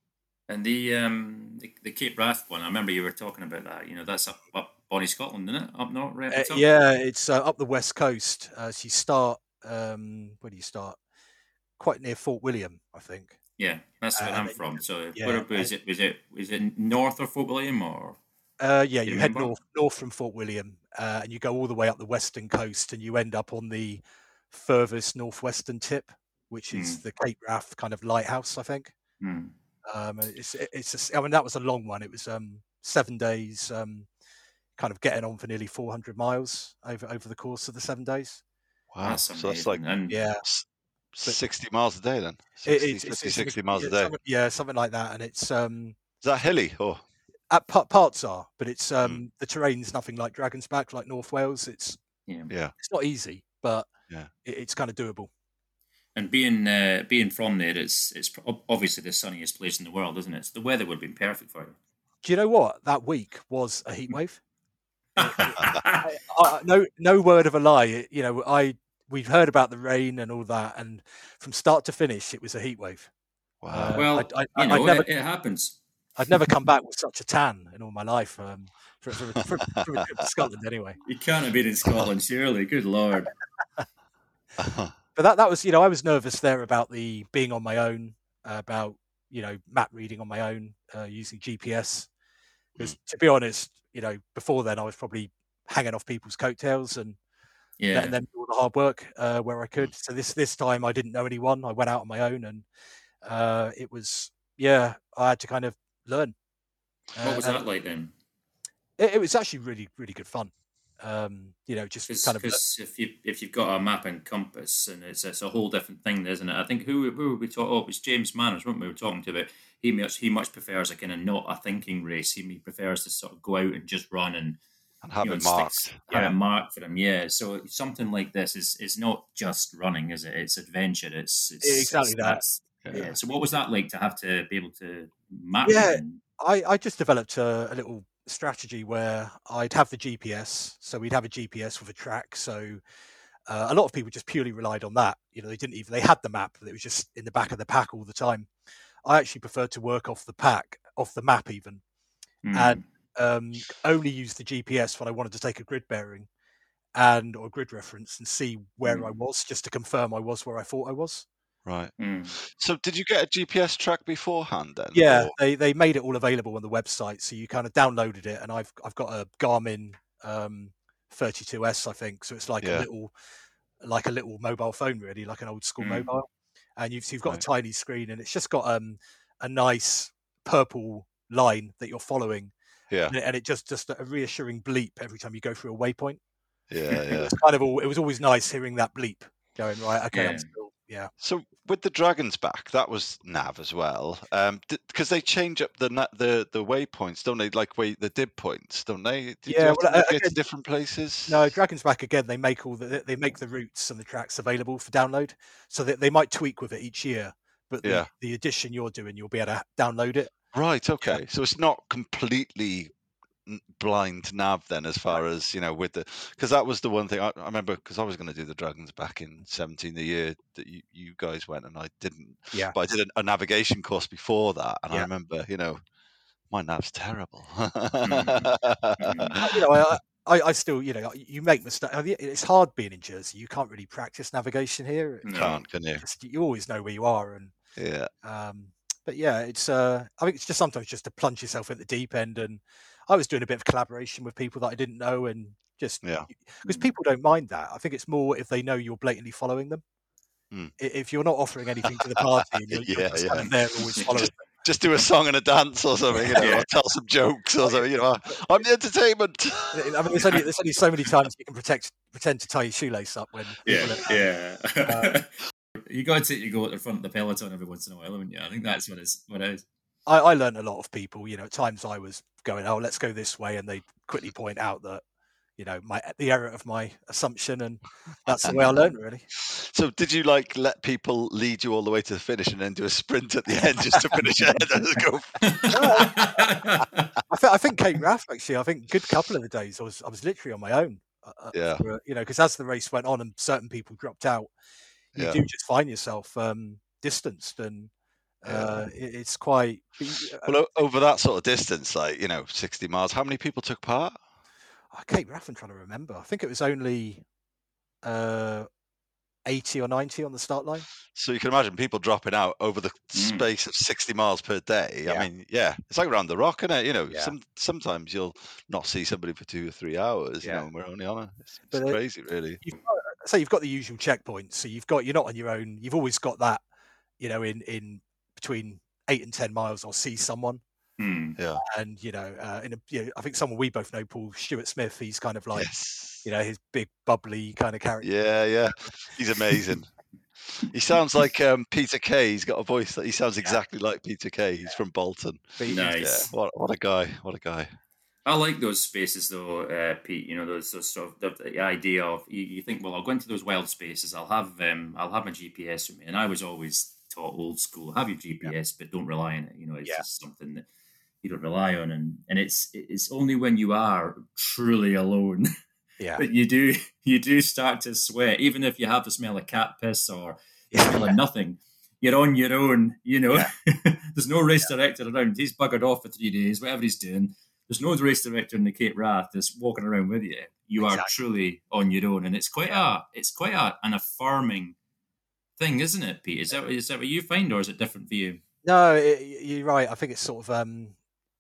And the um the, the Cape Wrath one, I remember you were talking about that. You know, that's up up Bonnie, Scotland, isn't it? Up north, right? At Uh, the top? yeah, it's uh, up the west coast. Uh, so you start, um, where do you start? Quite near Fort William, I think. Yeah, that's where Uh, I'm and- from. So yeah, where was it? Was it was it north of Fort William or? Uh, yeah, Do you you head remember? north north from Fort William, uh, and you go all the way up the western coast, and you end up on the furthest northwestern tip, which is the Cape Wrath kind of lighthouse, I think. Hmm. Um, and it's it's. A s I mean, that was a long one. It was um, seven days, um, kind of getting on for nearly four hundred miles over over the course of the seven days. Wow. That's So that's like amazing. And Yeah, s- sixty miles a day then? it, sixty, it's, it's, fifty, it's sixty an- miles yeah, a day. something, yeah, something like that. And it's um, Is that hilly? Oh, at pa- parts are, but it's Hmm. um, the terrain's nothing like Dragon's Back, like North Wales. It's yeah. yeah. it's not easy, but Yeah. it, it's kind of doable. And being uh, being from there, it's it's ob- obviously the sunniest place in the world, isn't it? So the weather would have been perfect for you. Do you know what? That week was a heat wave. I, I, no, no word of a lie. It- you know, I we've heard about the rain and all that, and from start to finish, it was a heat wave. Wow. Uh, well, I- I- you I'd know, never- it, it happens. I'd never come back with such a tan in all my life. Um, for, for, for, for a trip to Scotland, anyway. You can't have been in Scotland, surely. Good lord. But that that was, you know, I was nervous there about the being on my own, uh, about you know map reading on my own, uh, using G P S. Because to be honest, you know, before then I was probably hanging off people's coattails and Yeah. letting them do all the hard work uh, where I could. So this this time I didn't know anyone. I went out on my own, and uh, it was yeah, I had to kind of learn. What was Uh, that like then? It, it was actually really really good fun. Um, you know, just Cause, kind of because if you if you've got a map and compass, and it's it's a whole different thing, isn't it? I think who who were we talking? Oh, it was James Manners, weren't we? We were talking to about he much he much prefers a kind of not a thinking race. He, he prefers to sort of go out and just run and and have you know, it marked. Sticks, have it marked for him. Yeah. So something like this is is not just running, is it? It's adventure. It's, it's exactly it's, that. Yeah. yeah. So what was that like to have to be able to map? Yeah, and... I I just developed a, a little strategy where I'd have the G P S, so we'd have a G P S with a track. So uh, a lot of people just purely relied on that. You know, they didn't even they had the map, but it was just in the back of the pack all the time. I actually preferred to work off the pack, off the map even, Mm. and um, only use the G P S when I wanted to take a grid bearing and or grid reference and see where Mm. I was, just to confirm I was where I thought I was. Right. Mm. So did you get a G P S track beforehand then? Yeah, or- they, they made it all available on the website, so you kind of downloaded it, and I've I've got a Garmin um, thirty-two S, I think, so it's like Yeah. a little like a little mobile phone, really, like an old school Mm. mobile, and you've so you've got Right. a tiny screen, and it's just got um a nice purple line that you're following, Yeah. and it, and it just just a reassuring bleep every time you go through a waypoint. Yeah. It Yeah. was kind of all, it was always nice hearing that bleep going right. Okay, Yeah. I'm still yeah. So with the Dragon's Back, that was nav as well, um, because they change up the na- the the waypoints, don't they? Like way the dib points, don't they? Did Yeah, you have well, to uh, navigate to again- different places? No, Dragon's Back again. They make all the they make the routes and the tracks available for download, so that they might tweak with it each year. But the, Yeah. the edition you're doing, you'll be able to download it. Right. Okay. So it's not completely n- blind nav then, as far as you know, with the because that was the one thing I, I remember because I was going to do the Dragons Back in seventeen, the year that you, you guys went, and I didn't. Yeah. But I did a, a navigation course before that, and I Yeah. remember, you know, my nav's terrible. Mm. You know, I, I, I still, you know, you make mistakes. It's hard being in Jersey. You can't really practice navigation here. No. Can't, can you? Just, you always know where you are, and Yeah. um, but yeah, it's. Uh, I think it's just sometimes just to plunge yourself at the deep end, and I was doing a bit of collaboration with people that I didn't know, and just Yeah. because people don't mind that. I think it's more if they know you're blatantly following them. Hmm. I- If you're not offering anything to the party, and you're, you're Yeah, just yeah. kind of there always following. them. Just do a song and a dance or something, you know, Yeah. or tell some jokes or something. You know, I'm the entertainment. I mean, there's only there's only so many times you can protect pretend to tie your shoelace up when Yeah, people are, yeah. You got to take your go at the front of the peloton every once in a while, haven't you? I think that's what it's what it is. I, I learned a lot of people. You know, at times I was going, "Oh, let's go this way," and they quickly point out that, you know, my the error of my assumption, and that's the way I learned, really. So, did you like let people lead you all the way to the finish and then do a sprint at the end just to finish ahead and go? I, th- I think Cape Wrath actually. I think a good couple of the days I was I was literally on my own. Uh, Yeah. for, you know, because as the race went on and certain people dropped out, you Yeah. do just find yourself um, distanced, and uh, it, it's quite. Well, o- over that sort of distance, like you know, sixty miles, how many people took part? I Cape Wrath, I'm trying to remember. I think it was only uh, eighty or ninety on the start line. So you can imagine people dropping out over the Mm. space of sixty miles per day. Yeah. I mean, yeah, it's like around the rock, isn't it? You know, Yeah. some sometimes you'll not see somebody for two or three hours. You Yeah. know, and we're only on it. It's, it's But it- crazy, really. You've got, so you've got the usual checkpoints. So you've got you're not on your own. You've always got that. You know, in in between eight and ten miles, I'll see someone. Hmm. And you know, uh, in a, you know, I think someone we both know, Paul Stewart Smith. He's kind of like, Yes. you know, his big bubbly kind of character. Yeah, yeah. He's amazing. He sounds like um, Peter Kay. He's got a voice that he sounds exactly like Peter Kay. He's from Bolton. But he- Nice. Yeah. What what a guy. What a guy. I like those spaces though, uh, Pete. You know, those, those sort of the, the idea of you, you think, well, I'll go into those wild spaces. I'll have um, I'll have my G P S with me, and I was always taught old school: have your G P S, but don't rely on it. You know, it's Yeah. just something that you don't rely on, and and it's it's only when you are truly alone yeah, that you do you do start to sweat, even if you have the smell of cat piss or the smell of nothing. You're on your own. You know, there's no race director around. He's buggered off for three days, whatever he's doing. There's no race director in the Cape Wrath that's walking around with you. You are Exactly. truly on your own, and it's quite a it's quite a, an affirming thing, isn't it, Pete? Is that is that what you find, or is it different for you? No, it, you're right. I think it's sort of um,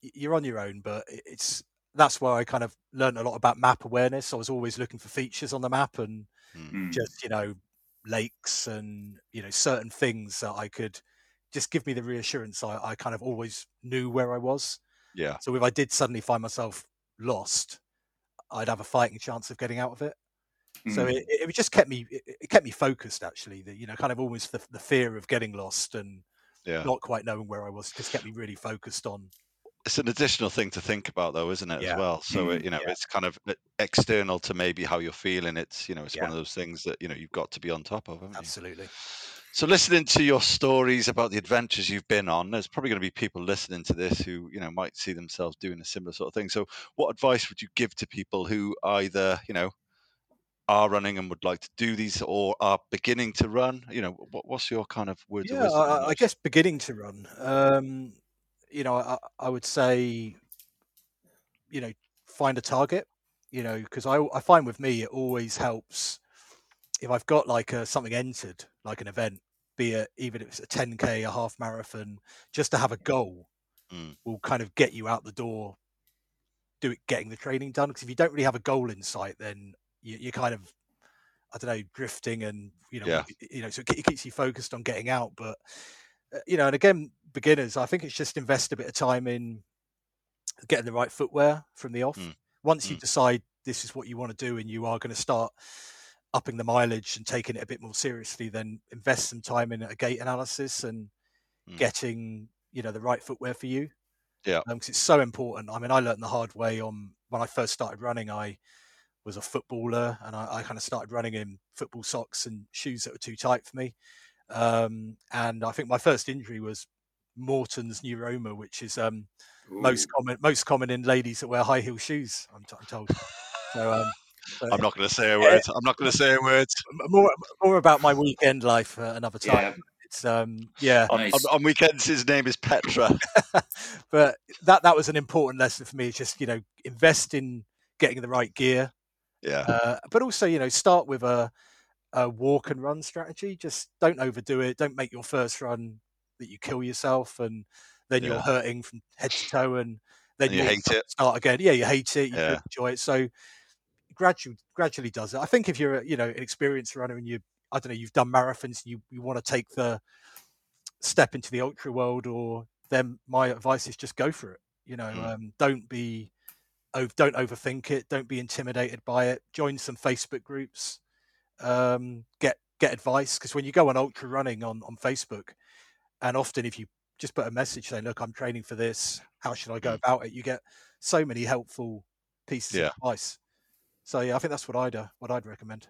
you're on your own, but it's that's where I kind of learned a lot about map awareness. I was always looking for features on the map and Mm. just, you know, lakes and, you know, certain things that I could just give me the reassurance. I, I kind of always knew where I was. Yeah. So if I did suddenly find myself lost, I'd have a fighting chance of getting out of it. So Mm. it, it just kept me, it, it kept me focused actually. The, you know, kind of almost the, the fear of getting lost and Yeah. not quite knowing where I was just kept me really focused on. It's an additional thing to think about, though, isn't it, Yeah. as well? So, Mm. it, you know, Yeah. it's kind of external to maybe how you're feeling. It's, you know, it's Yeah. one of those things that, you know, you've got to be on top of, haven't you? Absolutely. So listening to your stories about the adventures you've been on, there's probably going to be people listening to this who, you know, might see themselves doing a similar sort of thing. So what advice would you give to people who either, you know, are running and would like to do these or are beginning to run? You know, what, what's your kind of words Yeah, of wisdom on I, I those? guess beginning to run. Um, you know, I, I would say, you know, find a target. You know, because I I find with me it always helps if I've got like a, something entered, like an event, be it even if it's a ten K, a half marathon, just to have a goal Mm. will kind of get you out the door, do it, getting the training done. Because if you don't really have a goal in sight, then you, you're kind of, I don't know, drifting, and you know, Yeah. you know, so it ke- keeps you focused on getting out. But uh, you know, and again, beginners, I think it's just invest a bit of time in getting the right footwear from the off. Mm. Once you Mm. decide this is what you want to do and you are going to start upping the mileage and taking it a bit more seriously, then invest some time in a gait analysis and Mm. getting, you know, the right footwear for you. Yeah. Because it's so important. I mean, I learned the hard way on when I first started running. I was a footballer and I, I kind of started running in football socks and shoes that were too tight for me. Um, and I think my first injury was Morton's neuroma, which is um, most Ooh. common most common in ladies that wear high heel shoes. I'm, t- I'm told. So, um, so I'm not going to say a yeah, word. I'm not going to say a word. more more about my weekend life uh, another time. Yeah. It's um, yeah, On, on, Nice. on weekends, his name is Petra. but that that was an important lesson for me. It's just, you know, invest in getting the right gear, Yeah. uh, but also, you know, start with a a walk and run strategy. Just don't overdo it. Don't make your first run that you kill yourself and then you're Yeah. hurting from head to toe and then And you you'll hate it. start again. Yeah, you hate it. You Yeah. don't enjoy it. So gradually, gradually does it. I think if you're, a, you know, an experienced runner and you, I don't know, you've done marathons, and you you want to take the step into the ultra world, or then my advice is just go for it. You know, Mm. um, don't be, oh, don't overthink it. Don't be intimidated by it. Join some Facebook groups. Um, get get advice, because when you go on ultra running on on Facebook, and often if you just put a message saying, "Look, I'm training for this. How should I go Mm. about it?" You get so many helpful pieces Yeah. of advice. So yeah, I think that's what I'd uh, what I'd recommend.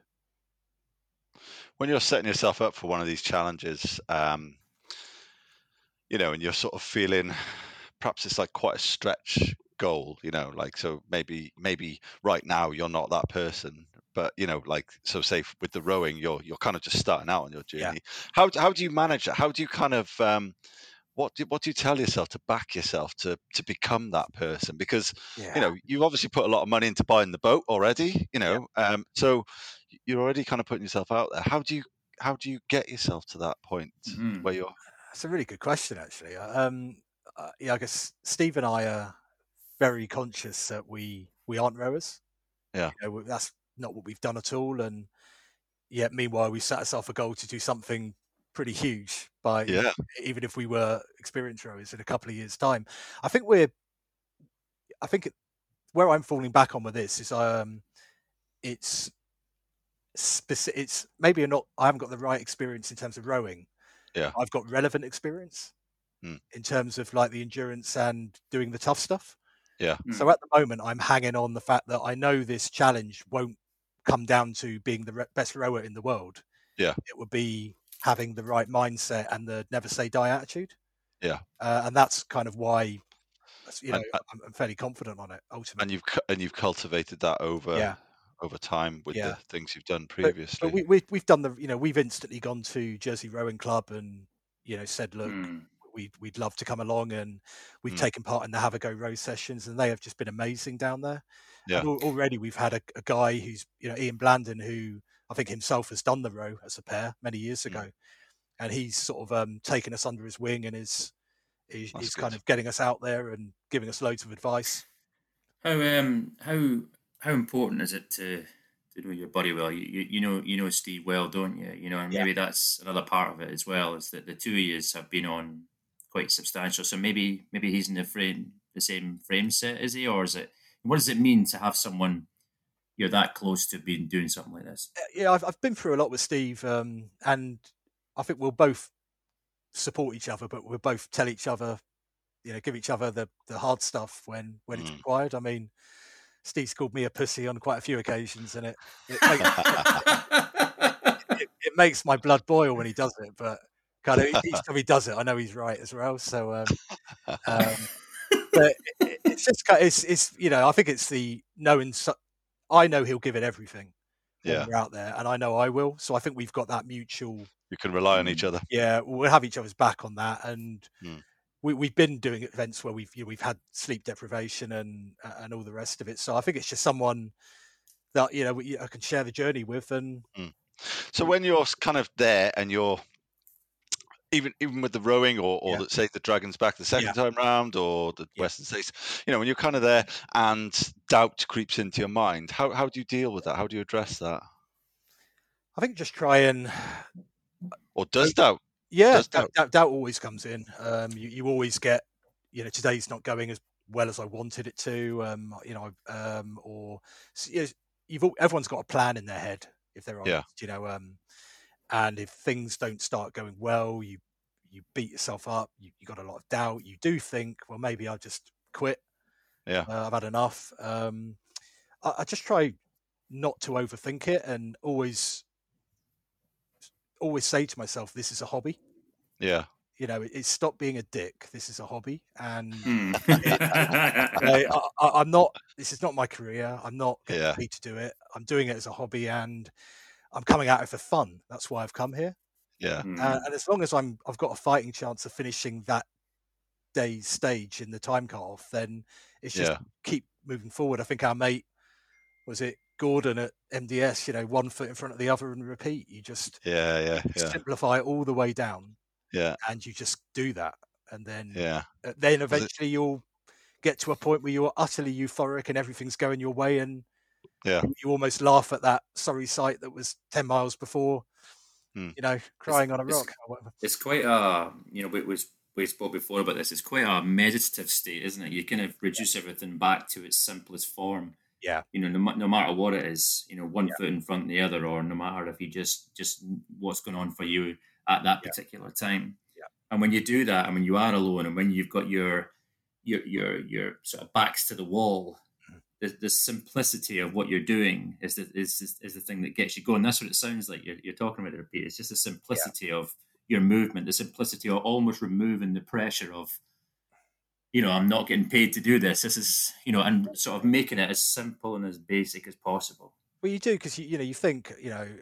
When you're setting yourself up for one of these challenges, um, you know, and you're sort of feeling, perhaps it's like quite a stretch goal, you know, like, so maybe maybe right now you're not that person, but you know, like, so say f- with the rowing, you're you're kind of just starting out on your Yeah. journey. How d- how do you manage that? How do you kind of um, what do what do you tell yourself to back yourself to to become that person? Because you Yeah. know you've obviously put a lot of money into buying the boat already, you know, um, so y- you're already kind of putting yourself out there. How do you how do you get yourself to that point Mhm. where you're That's a really good question, actually. Uh, Um, uh, yeah, I guess Steve and I are very conscious that we we aren't rowers. yeah You know, we- that's not what we've done at all. And yet, meanwhile, we set ourselves a goal to do something pretty huge by, you know, yeah even if we were experienced rowers in a couple of years' time. I think we're, I think it, where I'm falling back on with this is, um, it's specific. It's maybe not. I haven't got the right experience in terms of rowing. yeah I've got relevant experience mm, in terms of like the endurance and doing the tough stuff. yeah So Mm. at the moment, I'm hanging on the fact that I know this challenge won't come down to being the re- best rower in the world. yeah It would be having the right mindset and the never say die attitude. yeah Uh, and that's kind of why, that's- you know, and I'm, I'm fairly confident on it and ultimately. you've cu- and you've cultivated that over Yeah, over time with yeah. the things you've done But but previously. we, we we've done the, you know, we've instantly gone to Jersey Rowing Club and, you know, said, look, Mm. we'd we'd love to come along, and we've Mm, taken part in the Have a Go row sessions, and they have just been amazing down there. yeah And al- already we've had a, a guy who's, you know, Ian Blandon, who I think himself has done the row as a pair many years mm, ago, and he's sort of um, taken us under his wing and is He's, That's he's good. kind of getting us out there and giving us loads of advice. How um how how important is it to to know your buddy well? You you, you know you know Steve well, don't you? You know, and Yeah. maybe that's another part of it as well, is that the two of you have been on quite substantial. So maybe maybe he's in the frame the same frame set, is he, or is it? What does it mean to have someone you're that close to being doing something like this? Yeah, I've I've been through a lot with Steve, um, and I think we'll both support each other, but we'll both tell each other, you know, give each other the, the hard stuff when when it's Mm. required. I mean, Steve's called me a pussy on quite a few occasions, and it it makes, it, it makes my blood boil when he does it. But kind of each time he does it, I know he's right as well. So, um, um, but it, it's just kind of, it's it's you know, I think it's the knowing. So, I know he'll give it everything when Yeah. we're out there, and I know I will. So I think we've got that mutual. You can rely on each other. Yeah, we'll have each other's back on that, and Mm. we, we've been doing events where we've you know, we've had sleep deprivation and and all the rest of it. So I think it's just someone that you know we, I can share the journey with. And Mm. So when you're kind of there and you're even even with the rowing or, or Yeah. the, say the Dragons back the second time round or the Yeah. Western States, you know, when you're kind of there and doubt creeps into your mind, how how do you deal with that? How do you address that? I think just try and Or does doubt? yeah, Does doubt, doubt? doubt, doubt always comes in. Um, you you always get you know today's not going as well as I wanted it to. Um, you know, um, or you know, you've all, everyone's got a plan in their head if they're honest. Yeah. You know, um, and if things don't start going well, you you beat yourself up. You you got a lot of doubt. You do think, well, maybe I'll just quit. Yeah. Uh, I've had enough. Um, I, I just try not to overthink it and always always say to myself, this is a hobby. Yeah. You know, it's stop being a dick. This is a hobby, and Mm. I, I, I'm not. This is not my career. I'm not getting Yeah. paid to do it. I'm doing it as a hobby, and I'm coming at it for fun. That's why I've come here. Yeah. Mm. Uh, and as long as I'm, I've got a fighting chance of finishing that day's stage in the time cutoff, then it's just Yeah. keep moving forward. I think our mate was it Gordon at M D S. You know, one foot in front of the other and repeat. You just Yeah. Yeah. Yeah. simplify it all the way down. Yeah. And you just do that, and then Yeah. uh, then Was it- eventually you'll get to a point where you're utterly euphoric and everything's going your way, and Yeah. you, you almost laugh at that sorry sight that was ten miles before, Hmm. you know, crying on a it's- rock or whatever. It's quite a, you know, we, we, we spoke before about this. It's quite a meditative state, isn't it? You kind of reduce everything back to its simplest form. Yeah. You know, no, ma- no matter what it is, you know, one Yeah. foot in front of the other, or no matter if you just, just what's going on for you at that Yeah. particular time. Yeah. And when you do that, and when you are alone, and when you've got your, your, your, your sort of backs to the wall, Mhm. the, the simplicity of what you're doing is the, is, is, is the thing that gets you going. That's what it sounds like you're, you're talking about there, Pete. It's just the simplicity of your movement, the simplicity of almost removing the pressure of, you know, I'm not getting paid to do this. This is, you know, and sort of making it as simple and as basic as possible. Well, you do because you, you know you think you know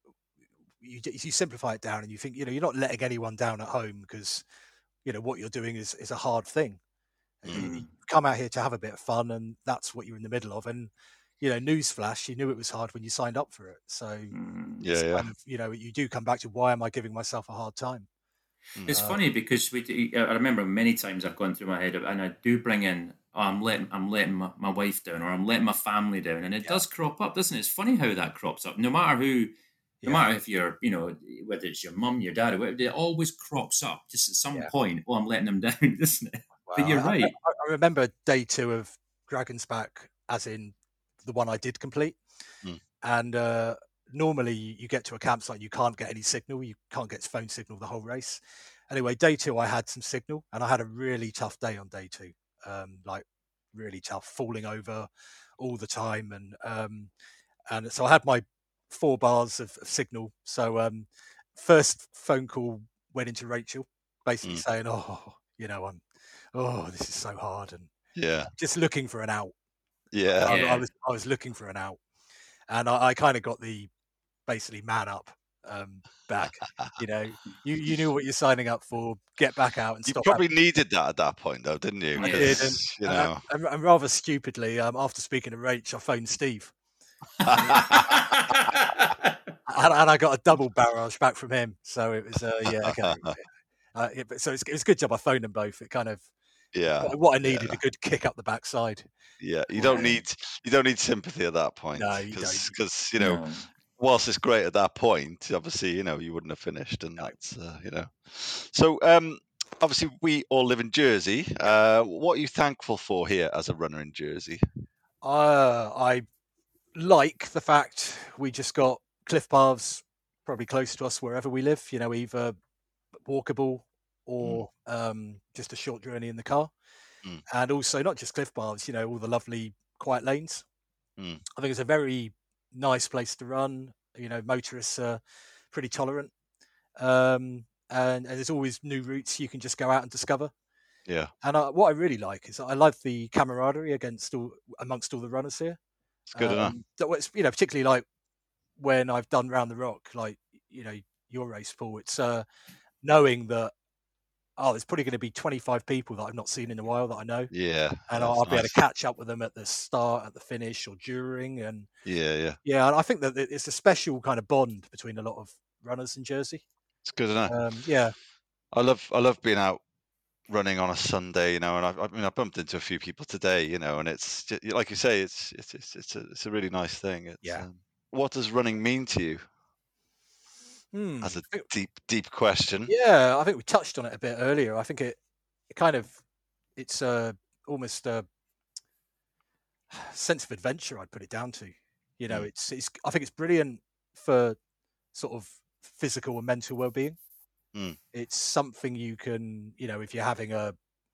you you simplify it down and you think you know you're not letting anyone down at home because you know what you're doing is is a hard thing. You- Mm. You come out here to have a bit of fun, and that's what you're in the middle of. And you know, newsflash, you knew it was hard when you signed up for it. So Mm. Yeah. it's Yeah. kind of, you know, you do come back to why am I giving myself a hard time? It's Uh, funny because we. Do, I remember many times I've gone through my head, and I do bring in, oh, I'm letting, I'm letting my, my wife down, or I'm letting my family down, and it Yeah. does crop up, doesn't it? It's funny how that crops up. No matter who, Yeah. no matter if you're, you know, whether it's your mum, your dad, or whatever, it always crops up just at some Yeah. point. Oh, I'm letting them down, doesn't it? But Well, you're I, I- right. I, I remember day two of Dragon's Back, as in the one I did complete. Mm. And uh, normally you you get to a campsite, you can't get any signal, you can't get phone signal the whole race. Anyway, day two I had some signal, and I had a really tough day on day two, um, like really tough, falling over all the time, and um, and so I had my four bars of, of signal. So um, first phone call went into Rachel, basically Mm. saying, "Oh, you know, I'm, oh, this is so hard," and Yeah. just looking for an out. Yeah. I, Yeah. I was I was looking for an out, and I, I kind of got the basically man up um, back. You know, you you knew what you're signing up for. Get back out and You stop. probably needed that at that point, though, didn't you? I did, and, Because, you and, know. and, and rather stupidly, um, after speaking to Rach, I phoned Steve, and, and I got a double barrage back from him. So it was, uh, yeah, okay. Uh, yeah, but so it's, it's a good job I phoned them both. It kind of Yeah, what, what I needed yeah, a good kick up the backside. yeah. You don't Right. need you don't need sympathy at that point No, you don't. because because you know No. whilst it's great at that point, obviously you know you wouldn't have finished, and No. that's uh, you know. So um, obviously we all live in Jersey. Uh, what are you thankful for here as a runner in Jersey? Uh, I like the fact we just got cliff paths probably close to us wherever we live. You know, either walkable or mm. um, just a short journey in the car. Mm. And also not just cliff paths, you know, all the lovely quiet lanes. Mm. I think it's a very nice place to run. You know, motorists are pretty tolerant. Um, and, and there's always new routes you can just go out and discover. Yeah. And I, what I really like is I love the camaraderie against all amongst all the runners here. It's good um, enough. That, you know, particularly like when I've done Round the Rock, like, you know, your race, Paul, it's uh, knowing that, oh, there's probably going to be twenty-five people that I've not seen in a while that I know. Yeah. And I'll, I'll be nice. able to catch up with them at the start, at the finish, or during. And yeah, yeah. Yeah, and I think that it's a special kind of bond between a lot of runners in Jersey. It's good enough. Um, yeah. I love I love being out running on a Sunday, you know, and I, I mean I bumped into a few people today, you know, and it's just, like you say, it's it's it's it's a, it's a really nice thing. It's, yeah. Um, what does running mean to you? Hmm. That's a deep deep question. Yeah, I think we touched on it a bit earlier. I think it, it kind of it's uh, almost a sense of adventure. I'd put it down to. You know, mm. it's it's. I think it's brilliant for sort of physical and mental well-being. Mm. It's something you can, you know, if you're having a,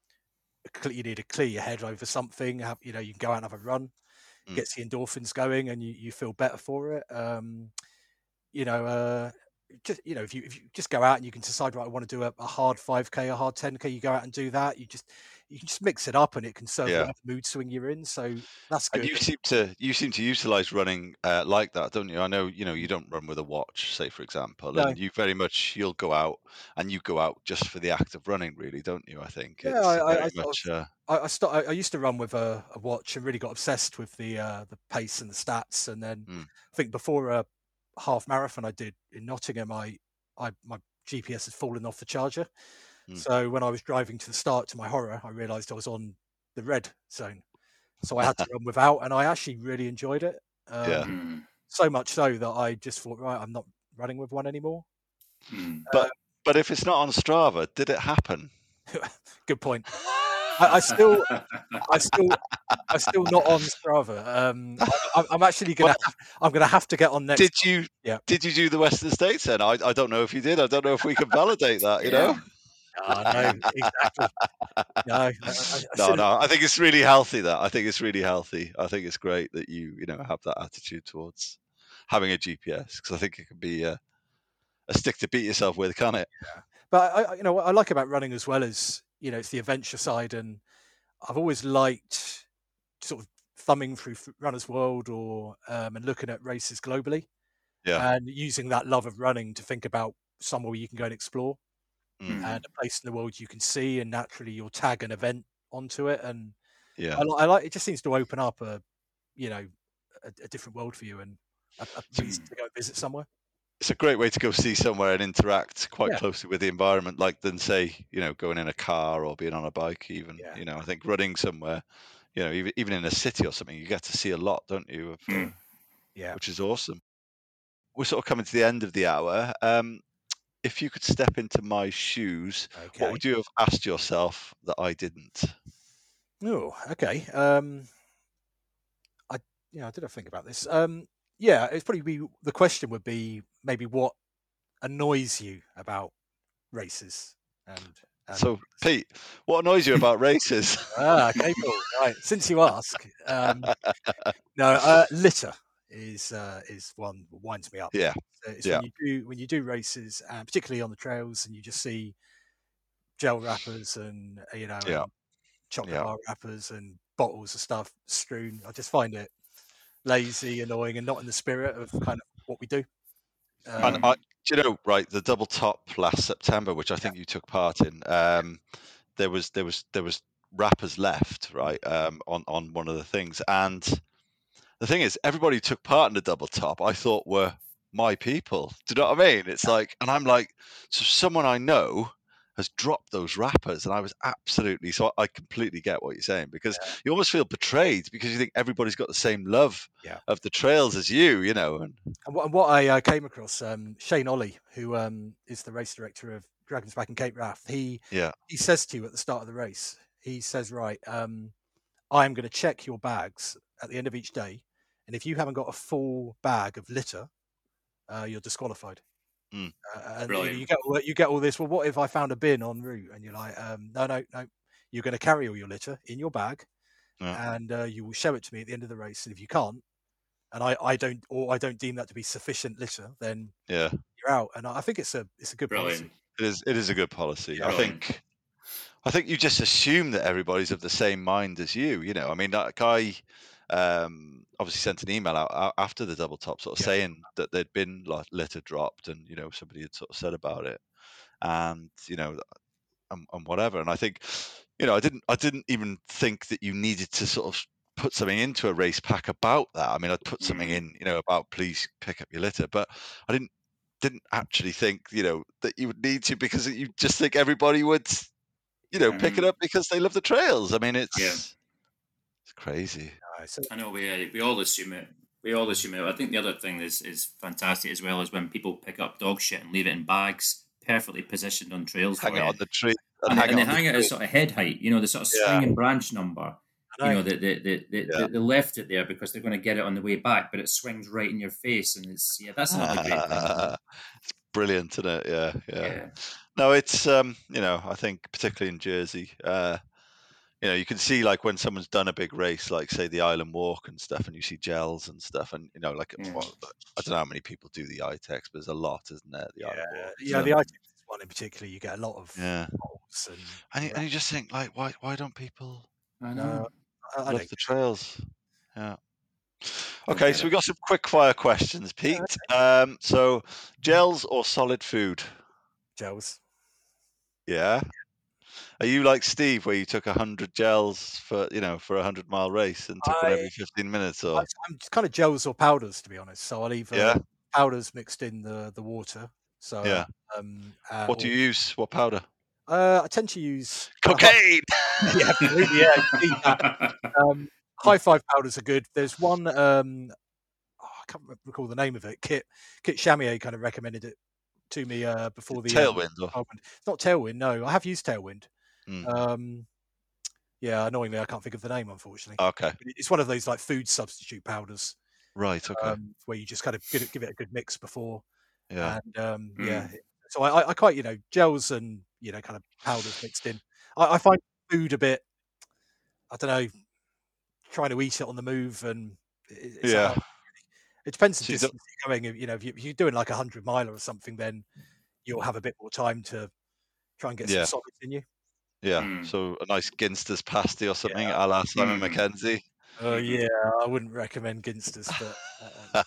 a you need to clear your head over something. Have, you know, you can go out and have a run, mm. gets the endorphins going, and you, you feel better for it. Um, you know, uh, just you know, if you if you just go out and you can decide, right, I want to do a, a hard five K, a hard ten K, you go out and do that. You just you can just mix it up, and it can serve yeah. whatever mood swing you're in. So that's good. And you seem to you seem to utilize running uh, like that, don't you? I know you know you don't run with a watch, say for example, no. and you very much you'll go out and you go out just for the act of running, really, don't you? I think yeah, it's I, very I, much. I, uh... I, I, start, I used to run with a, a watch and really got obsessed with the uh, the pace and the stats, and then mm. I think before a half marathon I did in Nottingham, I, I my G P S had fallen off the charger. Mm. So when I was driving to the start, to my horror, I realised I was on the red zone. So I had to run without, and I actually really enjoyed it. Um, yeah. So much so that I just thought, right, I'm not running with one anymore. Mm. But uh, but if it's not on Strava, did it happen? Good point. I, I still, I still, I'm still not on Strava. Um, I, I'm actually gonna, well, I'm gonna have to get on next. Did you? Yeah. Did you do the Western States then? I, I don't know if you did. I don't know if we can validate that. You yeah. know. Oh, no, exactly. No, I, I, I no, no. I think it's really healthy. That I think it's really healthy. I think it's great that you, you know, have that attitude towards having a G P S, because I think it can be a, a stick to beat yourself with, can't it? Yeah. But I, you know, what I like about running as well is, you know, it's the adventure side, and I've always liked sort of thumbing through Runner's World or um, and looking at races globally, yeah, and using that love of running to think about somewhere you can go and explore. Mm. And a place in the world you can see, and naturally you'll tag an event onto it. And yeah, I, I like it. Just seems to open up a, you know, a, a different world for you, and a, a reason to go visit somewhere. It's a great way to go see somewhere and interact quite yeah. closely with the environment, like than say, you know, going in a car or being on a bike. Even, yeah. you know, I think running somewhere, you know, even even in a city or something, you get to see a lot, don't you? Of, mm. uh, yeah, which is awesome. We're sort of coming to the end of the hour. Um, If you could step into my shoes, okay. what would you have asked yourself that I didn't? Oh, okay. Um, I, you know, I did think about this. Um, yeah, it's probably be the question would be maybe what annoys you about races. And, and so, Pete, what annoys you about races? ah, okay, cool. Right. Since you ask, um, no, uh, litter is uh, is one that winds me up. Yeah. It's yeah. when you do when you do races, and particularly on the trails, and you just see gel wrappers and you know yeah. and chocolate yeah. bar wrappers and bottles of stuff strewn. I just find it lazy, annoying, and not in the spirit of kind of what we do. Um, and I, do you know, right, the double top last September, which I think yeah. you took part in, um, there was there was there was wrappers left, right, um, on on one of the things, and the thing is, everybody who took part in the double top, I thought were my people. Do you know what I mean? It's like, and I'm like, so someone I know has dropped those wrappers, and I was absolutely so I completely get what you're saying, because Yeah. you almost feel betrayed because you think everybody's got the same love Yeah. of the trails as you, you know. And, and what, and what I uh, came across, um, Shane Ollie, who um, is the race director of Dragon's Back and Cape Wrath, he yeah, he says to you at the start of the race, he says, right, um, I am going to check your bags at the end of each day, and if you haven't got a full bag of litter, uh, you're disqualified. Mm. Uh, and you, know, you get all, you get all this. Well, what if I found a bin en route? And you're like, um, no, no, no. You're going to carry all your litter in your bag, yeah. and uh, you will show it to me at the end of the race. And if you can't, and I, I don't, or I don't deem that to be sufficient litter, then yeah, you're out. And I think it's a, it's a good Brilliant. policy. It is, it is a good policy. Yeah. I think, I think you just assume that everybody's of the same mind as you. You know, I mean, that guy um, obviously sent an email out after the double top, sort of Yeah. saying that there'd been like litter dropped, and you know, somebody had sort of said about it, and you know, and, and whatever. And I think, you know, I didn't, I didn't even think that you needed to sort of put something into a race pack about that. I mean, I'd put something Mm. in, you know, about please pick up your litter, but I didn't didn't actually think, you know, that you would need to, because you just think everybody would, you know, pick it Mhm. up because they love the trails. I mean, it's Yeah. it's crazy. Uh, so, I know we uh, we all assume it. We all assume it. I think the other thing is is fantastic as well is when people pick up dog shit and leave it in bags, perfectly positioned on trails Hang for it you. on the tree. And, they, hang and it they on hang the it at tree. sort of head height, you know, the sort of Yeah. swing and branch number. I You know. know, they, they, they, they, Yeah. they left it there because they're going to get it on the way back, but it swings right in your face. And it's, yeah, that's another great thing. It's brilliant, isn't it? Yeah, yeah. Yeah. No, it's um, you know, I think particularly in Jersey, uh, you know, you can see like when someone's done a big race, like say the Island Walk and stuff, and you see gels and stuff, and you know, like Yeah. well, I don't know how many people do the I TEX, but there's a lot, isn't there? The yeah, Island Walk. yeah, So, the I T X one in particular, you get a lot of yeah, holes and, and you, and you just think like, why why don't people I no, know. I, I love don't. the trails? Yeah. Don't Okay, get so it. we got some quick fire questions, Pete. Um, so gels or solid food? Gels. Yeah. Are you like Steve, where you took a hundred gels for you know for a hundred mile race and took one I, every fifteen minutes, I, or I'm kind of gels or powders, to be honest. So I'll either yeah, powders mixed in the the water. So yeah. um, uh, What do you use? What powder? Uh, I tend to use kind of Cocaine. high, yeah, absolutely, yeah. You need that. Um, high five powders are good. There's one um, oh, I can't recall the name of it. Kit Kit Chamier kind of recommended it to me uh, before the um, Tailwind. Or... Tailwind. It's not Tailwind. No, I have used Tailwind. Mm. Um, yeah, annoyingly, I can't think of the name, unfortunately. Okay. It's one of those like food substitute powders. Right. Okay. Um, where you just kind of give it, give it a good mix before. Yeah. And um, Mm. yeah, so I, I quite, you know, gels and, you know, kind of powders mixed in. I, I find food a bit, I don't know, trying to eat it on the move, and it, it's Yeah. hard. It depends the So you distance you're going. You know, if, you, if you're doing like a hundred miler or something, then you'll have a bit more time to try and get Yeah. some solids in you. Yeah. Mm. So a nice Ginsters pasty or something, Yeah. a la Simon Mm. McKenzie. Oh Mhm. yeah, I wouldn't recommend Ginsters, but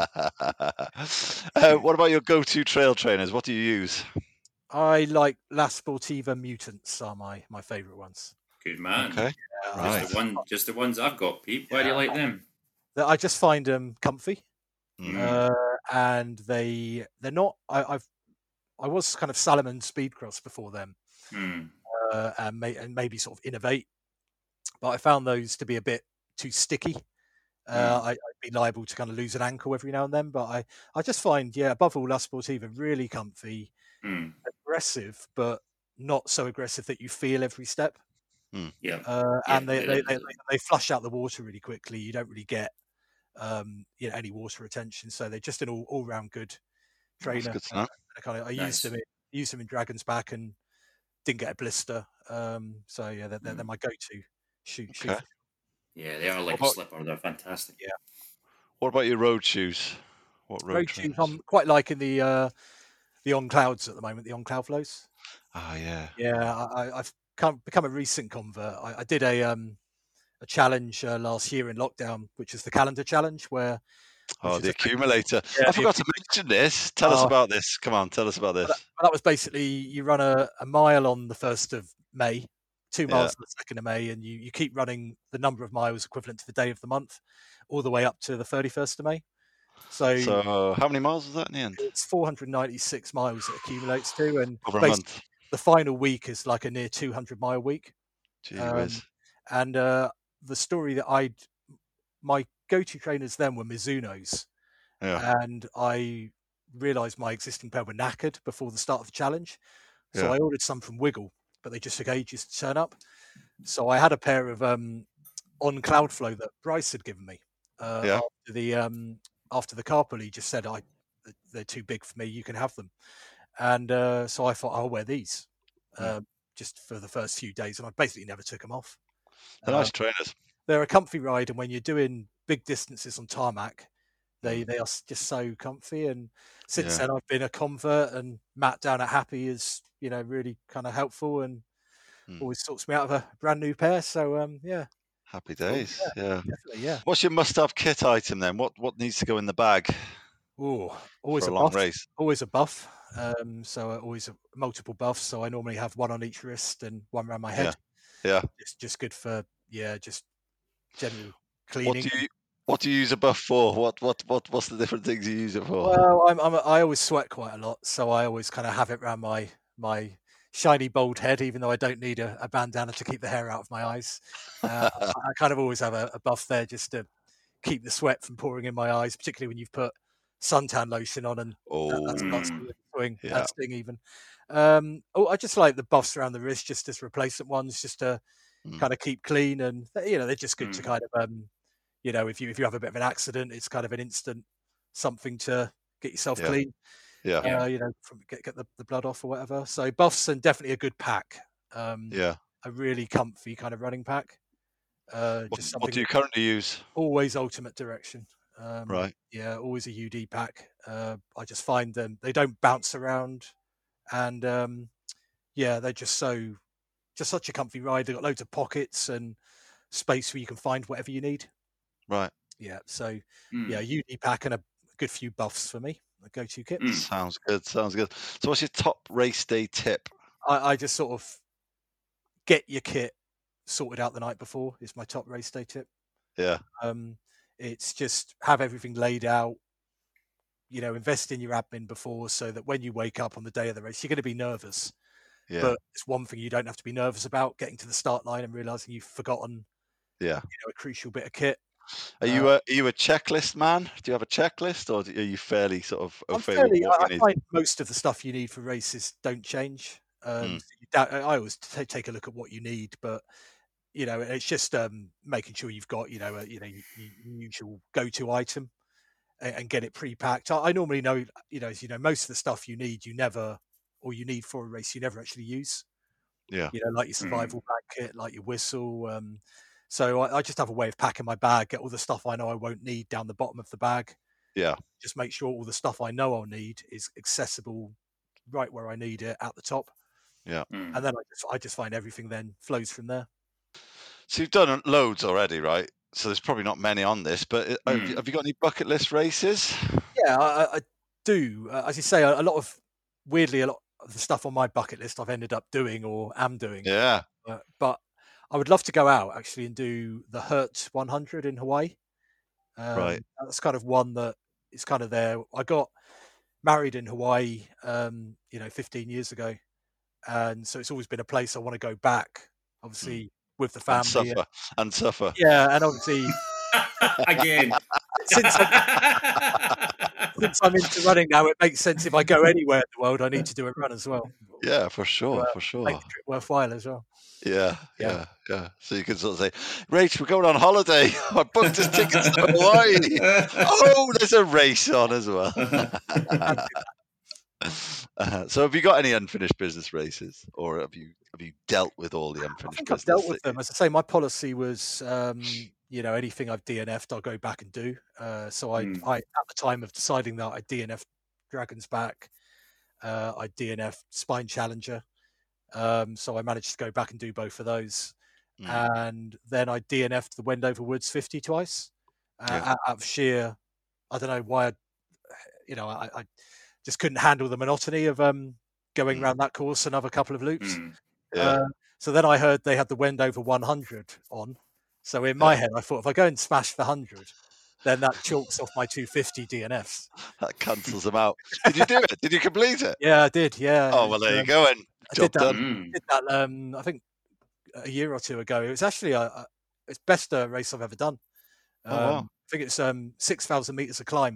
uh, uh, what about your go-to trail trainers? What do you use? I like La Sportiva Mutants are my my favourite ones. Good man. Okay. Yeah, Right. Just the one, just the ones I've got, Pete. Why do you like them? that I just find them comfy, Mm. uh, and they they're not. I, I've I was kind of Salomon Speedcross before them, Mm. uh, and, may, and maybe sort of innovate, but I found those to be a bit too sticky. Uh, Mm. I, I'd be liable to kind of lose an ankle every now and then, but I, I just find, yeah, above all, La Sportiva really comfy, Mm. aggressive, but not so aggressive that you feel every step. Yeah. Uh, Yeah, and they, they- they, they, they- they flush out the water really quickly. You don't really get um, you know, any water retention, so they're just an all, all round good trainer. That's good to Uh, know. I kind of I Nice. used them in, used them in Dragon's Back and didn't get a blister. Um, so yeah, they're, they're, they're my go-to shoot. Okay. shoot. Yeah, they are like What a about- slipper. They're fantastic. What about your road shoes? What road, Road shoes, trainers? I'm quite liking the uh, the On Clouds at the moment. The On Cloud flows. Ah, yeah. Yeah, I, I- I've come, become a recent convert. I, I did a um, a challenge uh, last year in lockdown, which is the calendar challenge, where Oh, which the is a- accumulator. Yeah, I the forgot to mention this. Tell us Oh. about this. Come on, tell us about this. Well, that, that was basically you run a, a mile on the first of May, two Yeah. miles on the second of May, and you, you keep running the number of miles equivalent to the day of the month, all the way up to the thirty-first of May. So, So, how many miles was that in the end? it's four hundred ninety-six miles it accumulates to, and Over a basi- month. the final week is like a near two hundred mile week. Gee Um, whiz. and uh, the story that I, my go-to trainers then were Mizuno's, Yeah. and I realised my existing pair were knackered before the start of the challenge, so Yeah. I ordered some from Wiggle, but they just took ages to turn up. So I had a pair of um, on Cloudflow that Bryce had given me uh, Yeah. after the um, after the carpool. He just said, "I they're too big for me. You can have them." And uh, so I thought I'll wear these Hmm. uh, just for the first few days, and I basically never took them off. They're Uh, nice trainers. they're a comfy ride, and when you're doing big distances on tarmac, they Mm. they are s- just so comfy. And since Yeah. then, I've been a convert, and Matt down at Happy is, you know, really kind of helpful and Mm. always sorts me out of a brand new pair. So um, yeah, Happy cool. days. Yeah. definitely, yeah. What's your must-have kit item then? What what needs to go in the bag Ooh, always for a a long buff. race? Always a buff. Um, so uh, always a, multiple buffs. So I normally have one on each wrist and one around my head. Yeah. It's just good for yeah, just general What cleaning. do you what do you use a buff for? What what what what's the different things you use it for? Well, I'm, I'm a, I always sweat quite a lot, so I always kind of have it around my my shiny bald head, even though I don't need a, a bandana to keep the hair out of my eyes. Uh, I, I kind of always have a, a buff there just to keep the sweat from pouring in my eyes, particularly when you've put suntan lotion on and that, Oh, that starts Mm. to swing, Yeah. that sting even. Um, oh, I just like the buffs around the wrist, just as replacement ones, just to Mm. kind of keep clean, and you know they're just good to Mm. kind of um, you know if you if you have a bit of an accident, it's kind of an instant something to get yourself Yeah. clean. yeah. Yeah. Uh, you know, from get get the, the blood off or whatever. So buffs and definitely a good pack. Um, Yeah. a really comfy kind of running pack. Uh, What, just what something do you that- currently use? always ultimate direction. Um, Right. Yeah, always a U D pack. Uh, I just find them they don't bounce around, and um, yeah, they're just so just such a comfy ride. They've got loads of pockets and space where you can find whatever you need. Right. Yeah, so Mm. yeah, U D pack and a good few buffs for me. A go-to kit. Mm. Sounds good. Sounds good. So what's your top race day tip? I, I just sort of get your kit sorted out the night before is my top race day tip. Yeah. Um, it's just have everything laid out. You know, invest in your admin before so that when you wake up on the day of the race, you're going to be nervous. Yeah. But it's one thing you don't have to be nervous about: getting to the start line and realizing you've forgotten, yeah. you know, a crucial bit of kit. Are you a are you a checklist man? Do you have a checklist, or are you fairly sort of au I'm fait fairly. with what I, you I need? find most of the stuff you need for races don't change. Um, Mm. so you doubt, I always t- take a look at what you need, but you know, it's just um, making sure you've got, you know, a, you know, your, your usual go-to item and, and get it pre-packed. I, I normally know, you know, as you know, most of the stuff you need, you never, or you need for a race, you never actually use. Yeah. You know, like your survival bag kit, like your whistle. Um, so I, I just have a way of packing my bag, get all the stuff I know I won't need down the bottom of the bag. Yeah. Just make sure all the stuff I know I'll need is accessible right where I need it at the top. Yeah. Mm. And then I just, I just find everything then flows from there. So you've done loads already, right? So there's probably not many on this, but uh, have, you, Mm. have you got any bucket list races? Yeah, I, I- I do. Uh, as you say, a, a lot of weirdly, a lot of the stuff on my bucket list I've ended up doing or am doing. Yeah. Uh, but I would love to go out actually and do the Hurt one hundred in Hawaii. Um, Right. That's kind of one that is kind of there. I got married in Hawaii, um, you know, fifteen years ago, and so it's always been a place I want to go back. Obviously, with the And family. suffer. And suffer. Yeah, and obviously Again. since I'm, since I'm into running now, it makes sense if I go anywhere in the world, I need to do a run as well. Yeah, for sure, uh, for sure. Make the trip worthwhile as well. Yeah, Yeah. yeah, yeah. So you can sort of say, Rach, we're going on holiday. I booked us tickets to Hawaii. Oh, there's a race on as well. Uh, so have you got any unfinished business races, or have you have you dealt with all the I unfinished think I've business? dealt with that them. As I say, my policy was, um, you know, anything I've D N F'd, I'll go back and do. Uh, so I, Mm. I, at the time of deciding that, I D N F'd Dragon's Back, uh, I D N F'd Spine Challenger. Um, so I managed to go back and do both of those. you- Mm, And then I D N F'd the Wendover Woods fifty twice. Uh, Yeah. out, out of sheer, I don't know why, I, you know, I, I just couldn't handle the monotony of um, going Mm. around that course another couple of loops. Mm. yeah, Uh, so then I heard they had the Wendover one hundred on. So in my Yeah. head, I thought if I go and smash the one hundred, then that chalks off my two fifty D N Fs. that cancels them out. Did you do it? Did you complete it? Yeah, I did. Yeah. Oh it well, was, there you um, go. And I Job did that. done. Mm. Did that. Um, I think a year or two ago. It was actually a, a it's best uh, race I've ever done. Um, Oh, wow. I think it's um, six thousand meters of climb,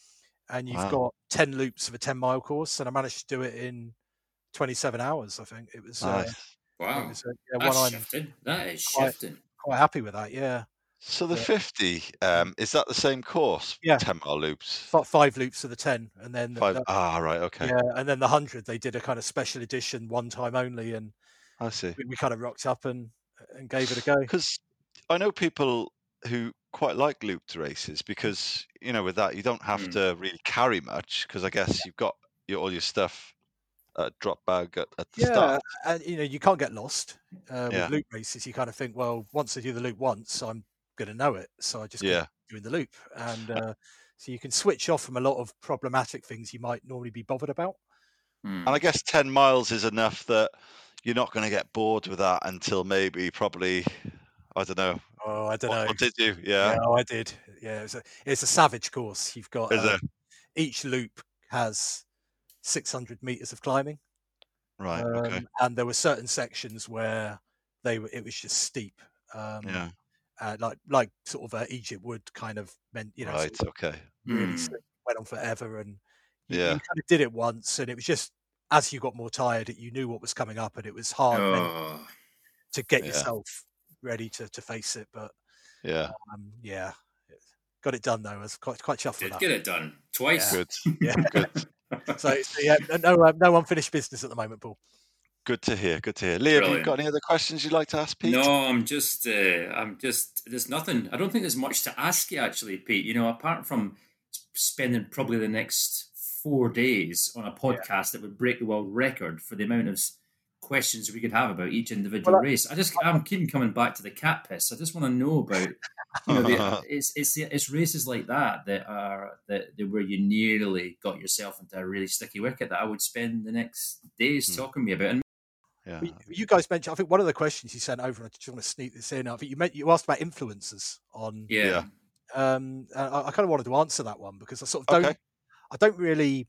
and you've Wow. got ten loops of a ten mile course, and I managed to do it in twenty-seven hours. I think it was. Uh, Nice. Wow. it was uh, yeah, That's one I'm shifting. That is quite shifting. quite happy with that. Yeah, So the Yeah. fifty, um, is that the same course? Yeah. ten mile loops. F- five loops of the ten, and then the, Five. the- Ah, right. Okay. yeah, and then the hundred they did a kind of special edition, one time only, and I see. we, we kind of rocked up and and gave it a go. Because I know people who quite like looped races because, you know, with that, you don't have Mm. to really carry much because I guess you've got your, all your stuff uh, drop bag at, at the Yeah, start. and you know you can't get lost uh, Yeah. with loop races. You kind of think, well, once I do the loop once, I'm going to know it, so I just keep Yeah. doing the loop, and uh, so you can switch off from a lot of problematic things you might normally be bothered about. Mm. And I guess ten miles is enough that you're not going to get bored with that until maybe probably, I don't know. Oh, I don't What, know. what did you? Yeah. Yeah, oh, I did. Yeah, it's a it's a savage course. You've got Is uh, it? each loop has six hundred meters of climbing, Right. um, Okay. and there were certain sections where they were it was just steep. Um, Yeah. uh, like like sort of uh, Egypt would kind of meant you know sort Right. of Okay. really Mm. slick, went on forever, and you, you Yeah. kind of did it once, and it was just as you got more tired, you knew what was coming up, and it was hard meant Oh. to get Yeah. yourself ready to to face it. But Yeah. um, yeah, it- got it done though. I was quite quite chuffed with Did that. get it done twice. Good. Yeah. Good. So, so yeah, no uh, no unfinished business at the moment, Paul. Good to hear. Good to hear. Lee, have you Brilliant. got any other questions you'd like to ask Pete? No, I'm just, uh, I'm just, there's nothing. I don't think there's much to ask you actually, Pete. You know, apart from spending probably the next four days on a podcast that would break the world record for the amount of s- questions we could have about each individual Well, I- race. I just, I'm keeping coming back to the cat piss. I just want to know about, you know, the, it's it's it's races like that that are that, that where you nearly got yourself into a really sticky wicket that I would spend the next days Hmm. talking to me about. And Yeah. You- You guys mentioned. I think one of the questions you sent over, and I just want to sneak this in. I think you meant you asked about influencers on. yeah, Yeah. Um, and I, I kind of wanted to answer that one because I sort of don't. Okay. I don't really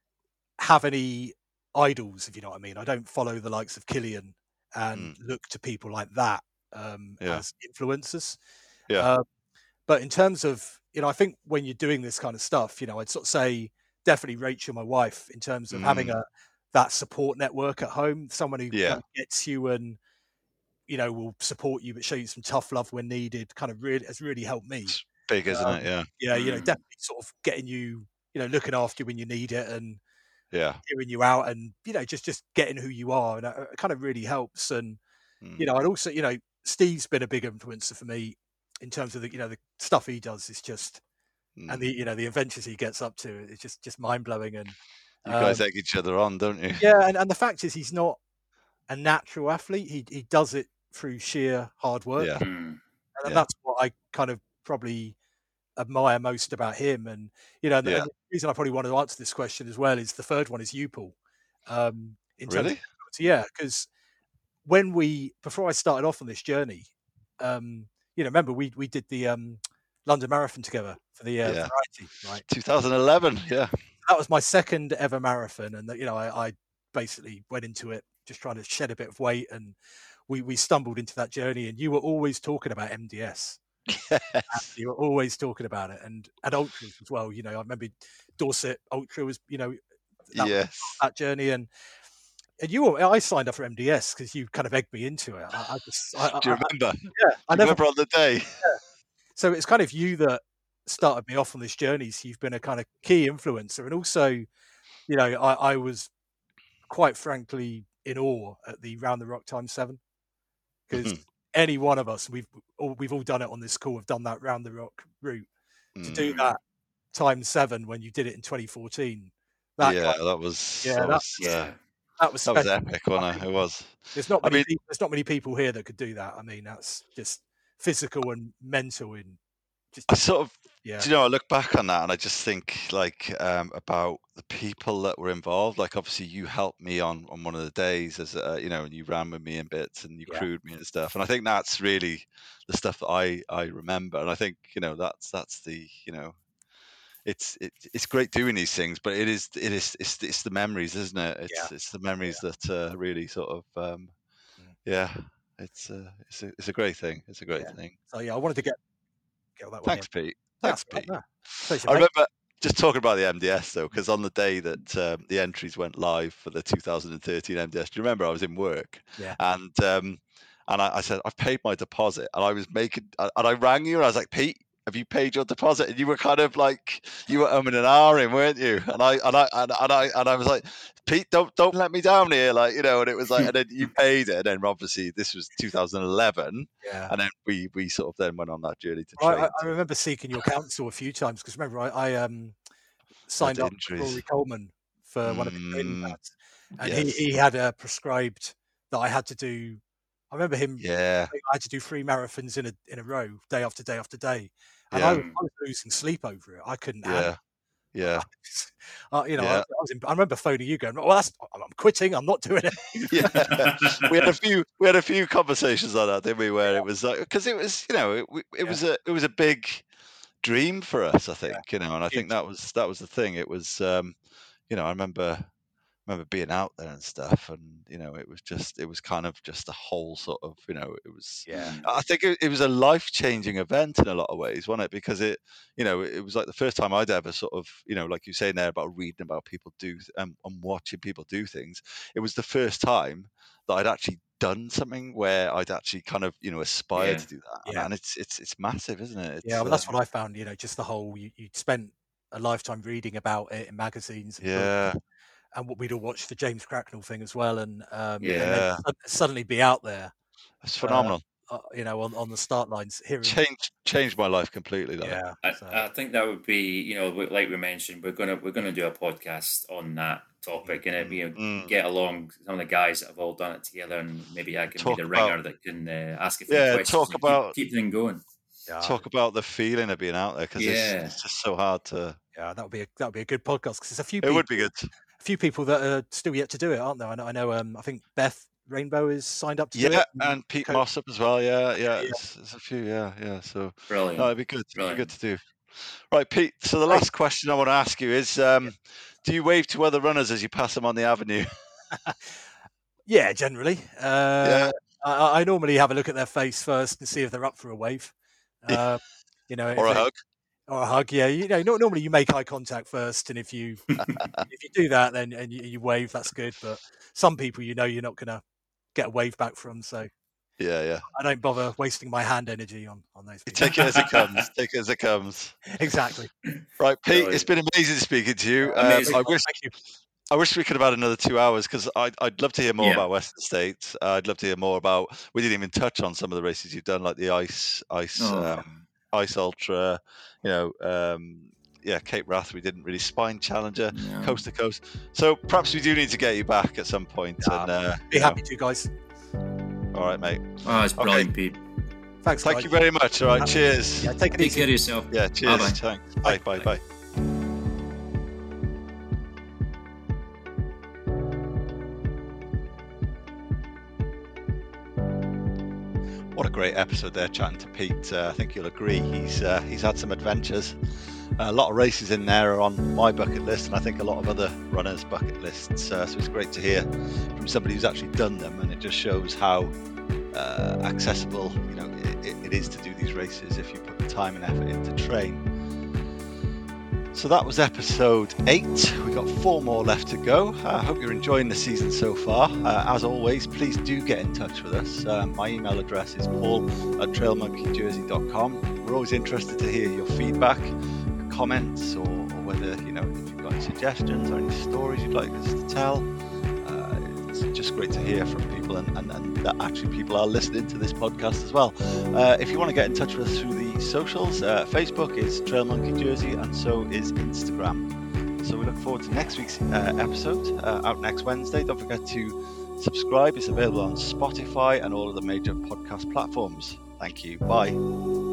have any idols, if you know what I mean. I don't follow the likes of Killian and look to people like that um, Yeah. as influencers. Yeah. Uh, but in terms of, you know, I think when you're doing this kind of stuff, you know, I'd sort of say definitely Rachel, my wife, in terms of having Mm. a that support network at home, someone who Yeah. kind of gets you and you know will support you, but show you some tough love when needed. Kind of really has really helped me. It's big, isn't Um, it? Yeah. Yeah, you know, Mm. definitely sort of getting you, you know, looking after you when you need it and Yeah. hearing you out, and you know, just just getting who you are, and it kind of really helps. And Mm. you know, and also, you know, Steve's been a big influencer for me in terms of the, you know, the stuff he does is just, Mm. and the, you know, the adventures he gets up to, it's just just mind blowing. And You guys um, egg each other on, don't you? yeah, and, and the fact is, he's not a natural athlete. He he does it through sheer hard work, Yeah. Mm. and Yeah. that's what I kind of probably admire most about him. And you know, and, Yeah. and the reason I probably want to answer this question as well is the third one is you, Paul. Um, in terms Really? of, yeah, because when we before I started off on this journey, um, you know, remember we we did the um, London Marathon together for the uh, Yeah. variety, right? two thousand eleven. Yeah. That was my second ever marathon, and you know, I, I basically went into it just trying to shed a bit of weight, and we we stumbled into that journey, and you were always talking about M D S. Yes. You were always talking about it, and and ultras as well. You know, I remember Dorset Ultra was, you know, that, Yes. that journey, and and you were, I signed up for M D S because you kind of egged me into it. I, I just, I, Do you I, remember? yeah, I Do you never. remember on the day? So it's kind of you that started me off on this journey. So you've been a kind of key influencer, and also, you know, I, I was quite frankly in awe at the Round the Rock Time Seven because Mhm. any one of us, we've all, we've all done it on this call. Have done that Round the Rock route. To do Mm. that time seven when you did it in twenty fourteen. That Yeah, kind- that was Yeah, that that- was uh, Yeah. that was that was special. epic, wasn't it? It was. There's not I many mean- people, there's not many people here that could do that. I mean, that's just physical and mental in just I sort of, yeah. do you know, I look back on that and I just think like um, about the people that were involved. Like obviously you helped me on, on one of the days as uh, you know, and you ran with me in bits and you Yeah. crewed me and stuff. And I think that's really the stuff that I, I remember. And I think, you know, that's, that's the, you know, it's it, it's great doing these things, but it is it is it's, it's the memories, isn't it? It's Yeah. it's the memories Yeah. that uh, really sort of um, Mm. yeah. It's uh, it's a it's a great thing. It's a great Yeah. thing. So yeah, I wanted to get get all that Thanks, one in. Pete. Yeah, Thanks, that's Pete. right, no. Pleasure, I mate. remember just talking about the M D S though, because on the day that um, the entries went live for the two thousand thirteen M D S, do you remember I was in work? Yeah. And um, and I, I said I've paid my deposit, and I was making, and I rang you, and I was like, Pete, have you paid your deposit? And you were kind of like, you were umming and ahhing, weren't you? And I and I and, and I and I was like, Pete, don't don't let me down here, like, you know. And it was like, and then you paid it, and then obviously this was two thousand eleven, Yeah. and then we we sort of then went on that journey to I, train. I, I remember seeking your counsel a few times because remember I, I um signed up with Rory Coleman for one of his training Mm, pads, and yes. he he had uh, prescribed that I had to do. I remember him. Yeah. I had to do three marathons in a in a row, day after day after day, and Yeah. I, was, I was losing sleep over it. I couldn't handle Yeah. it. Yeah. Uh, you know, I, Yeah. I was. In, I remember phoning you, going, "Well, that's I'm quitting. I'm not doing it." Yeah. we had a few we had a few conversations on that, didn't we? Where it was like, because it was, you know, it, it Yeah. was a it was a big dream for us, I Yeah. think, you know, and I Huge. think that was that was the thing. It was, um, you know, I remember remember being out there and stuff, and you know, it was just it was kind of just a whole sort of, you know, it was. Yeah. I think it, it was a life changing event in a lot of ways, wasn't it? Because it, you know, it was like the first time I'd ever sort of, you know, like you saying there about reading about people do and, and watching people do things. It was the first time that I'd actually done something where I'd actually kind of, you know, aspired Yeah. to do that, Yeah. and it's it's it's massive, isn't it? It's, Yeah, well, that's um, what I found. You know, just the whole you you spent a lifetime reading about it in magazines. And yeah. books, and what we'd all watched the James Cracknell thing as well, and um, Yeah. and then su- suddenly be out there, It's uh, phenomenal. uh, you know, on, on the start lines, hearing. Changed changed my life completely. That. Yeah, I, so. I think that would be, you know, like we mentioned, we're gonna we're gonna do a podcast on that topic, and it, you know, Mm. get along some of the guys that have all done it together, and maybe I can Talk be the about- ringer that can uh, ask a few Yeah, questions. talk and about- keep, keep them going. Yeah, Talk about the feeling of being out there, because Yeah. it's, it's just so hard to. yeah, that would be a, that would be a good podcast because there's a few. It people, would be good. A few people that are still yet to do it, aren't there? I know. I know. Um, I think Beth Rainbow is signed up to do Yeah, it. and Pete Co- Mossop as well. Yeah, yeah. yeah. There's, there's a few. Yeah, yeah. So Brilliant. no, it'd be good. It'd be Brilliant. good to do. Right, Pete. So the Right. last question I want to ask you is: um, do you wave to other runners as you pass them on the avenue? Yeah, generally. Uh, I, I normally have a look at their face first and see if they're up for a wave. Uh, you know, Or if a they- hug? Or a hug, yeah. You know, not normally you make eye contact first, and if you if you do that, then and you, you wave, that's good. But some people, you know, you're not going to get a wave back from, so Yeah, yeah. I don't bother wasting my hand energy on on those You people. take it as it comes. Take it as it comes. Exactly. Right, Pete. Brilliant. It's been amazing speaking to you. Yeah, Um, amazing. I wish Thank you. I wish we could have had another two hours because I'd, I'd love to hear more Yeah. about Western States. Uh, I'd love to hear more about. We didn't even touch on some of the races you've done, like the ice, ice, Oh. um, ice ultra. You know, um, yeah, Cape Wrath. We didn't really. Spine Challenger, No. coast to coast. So perhaps we do need to get you back at some point. Yeah, and uh, Be you know, happy to, guys. all right, mate. Oh, it's brilliant, Pete. Thanks, Thank guys. you very much. All right, Uh, cheers. Yeah, take it Take easy. care of yourself. Yeah, cheers. Bye-bye. Thanks. Bye, bye, Bye. bye. What a great episode there, chatting to Pete. Uh, I think you'll agree. He's uh, he's had some adventures. Uh, a lot of races in there are on my bucket list, and I think a lot of other runners' bucket lists. Uh, so it's great to hear from somebody who's actually done them, and it just shows how uh, accessible, you know, it, it is to do these races if you put the time and effort in to train. So that was episode eight. We've got four more left to go. I uh, hope you're enjoying the season so far. Uh, as always, please do get in touch with us. Um, my email address is paul at trail monkey jersey dot com. We're always interested to hear your feedback, your comments, or, or whether, you know, if you've got any suggestions or any stories you'd like us to tell. Uh, it's just great to hear from people, and, and, and that actually people are listening to this podcast as well. Uh, if you want to get in touch with us through the socials, uh, Facebook is Trail Monkey Jersey, and so is Instagram. So we look forward to next week's uh, episode, uh, out next Wednesday. Don't forget to subscribe. It's available on Spotify and all of the major podcast platforms. Thank you. Bye.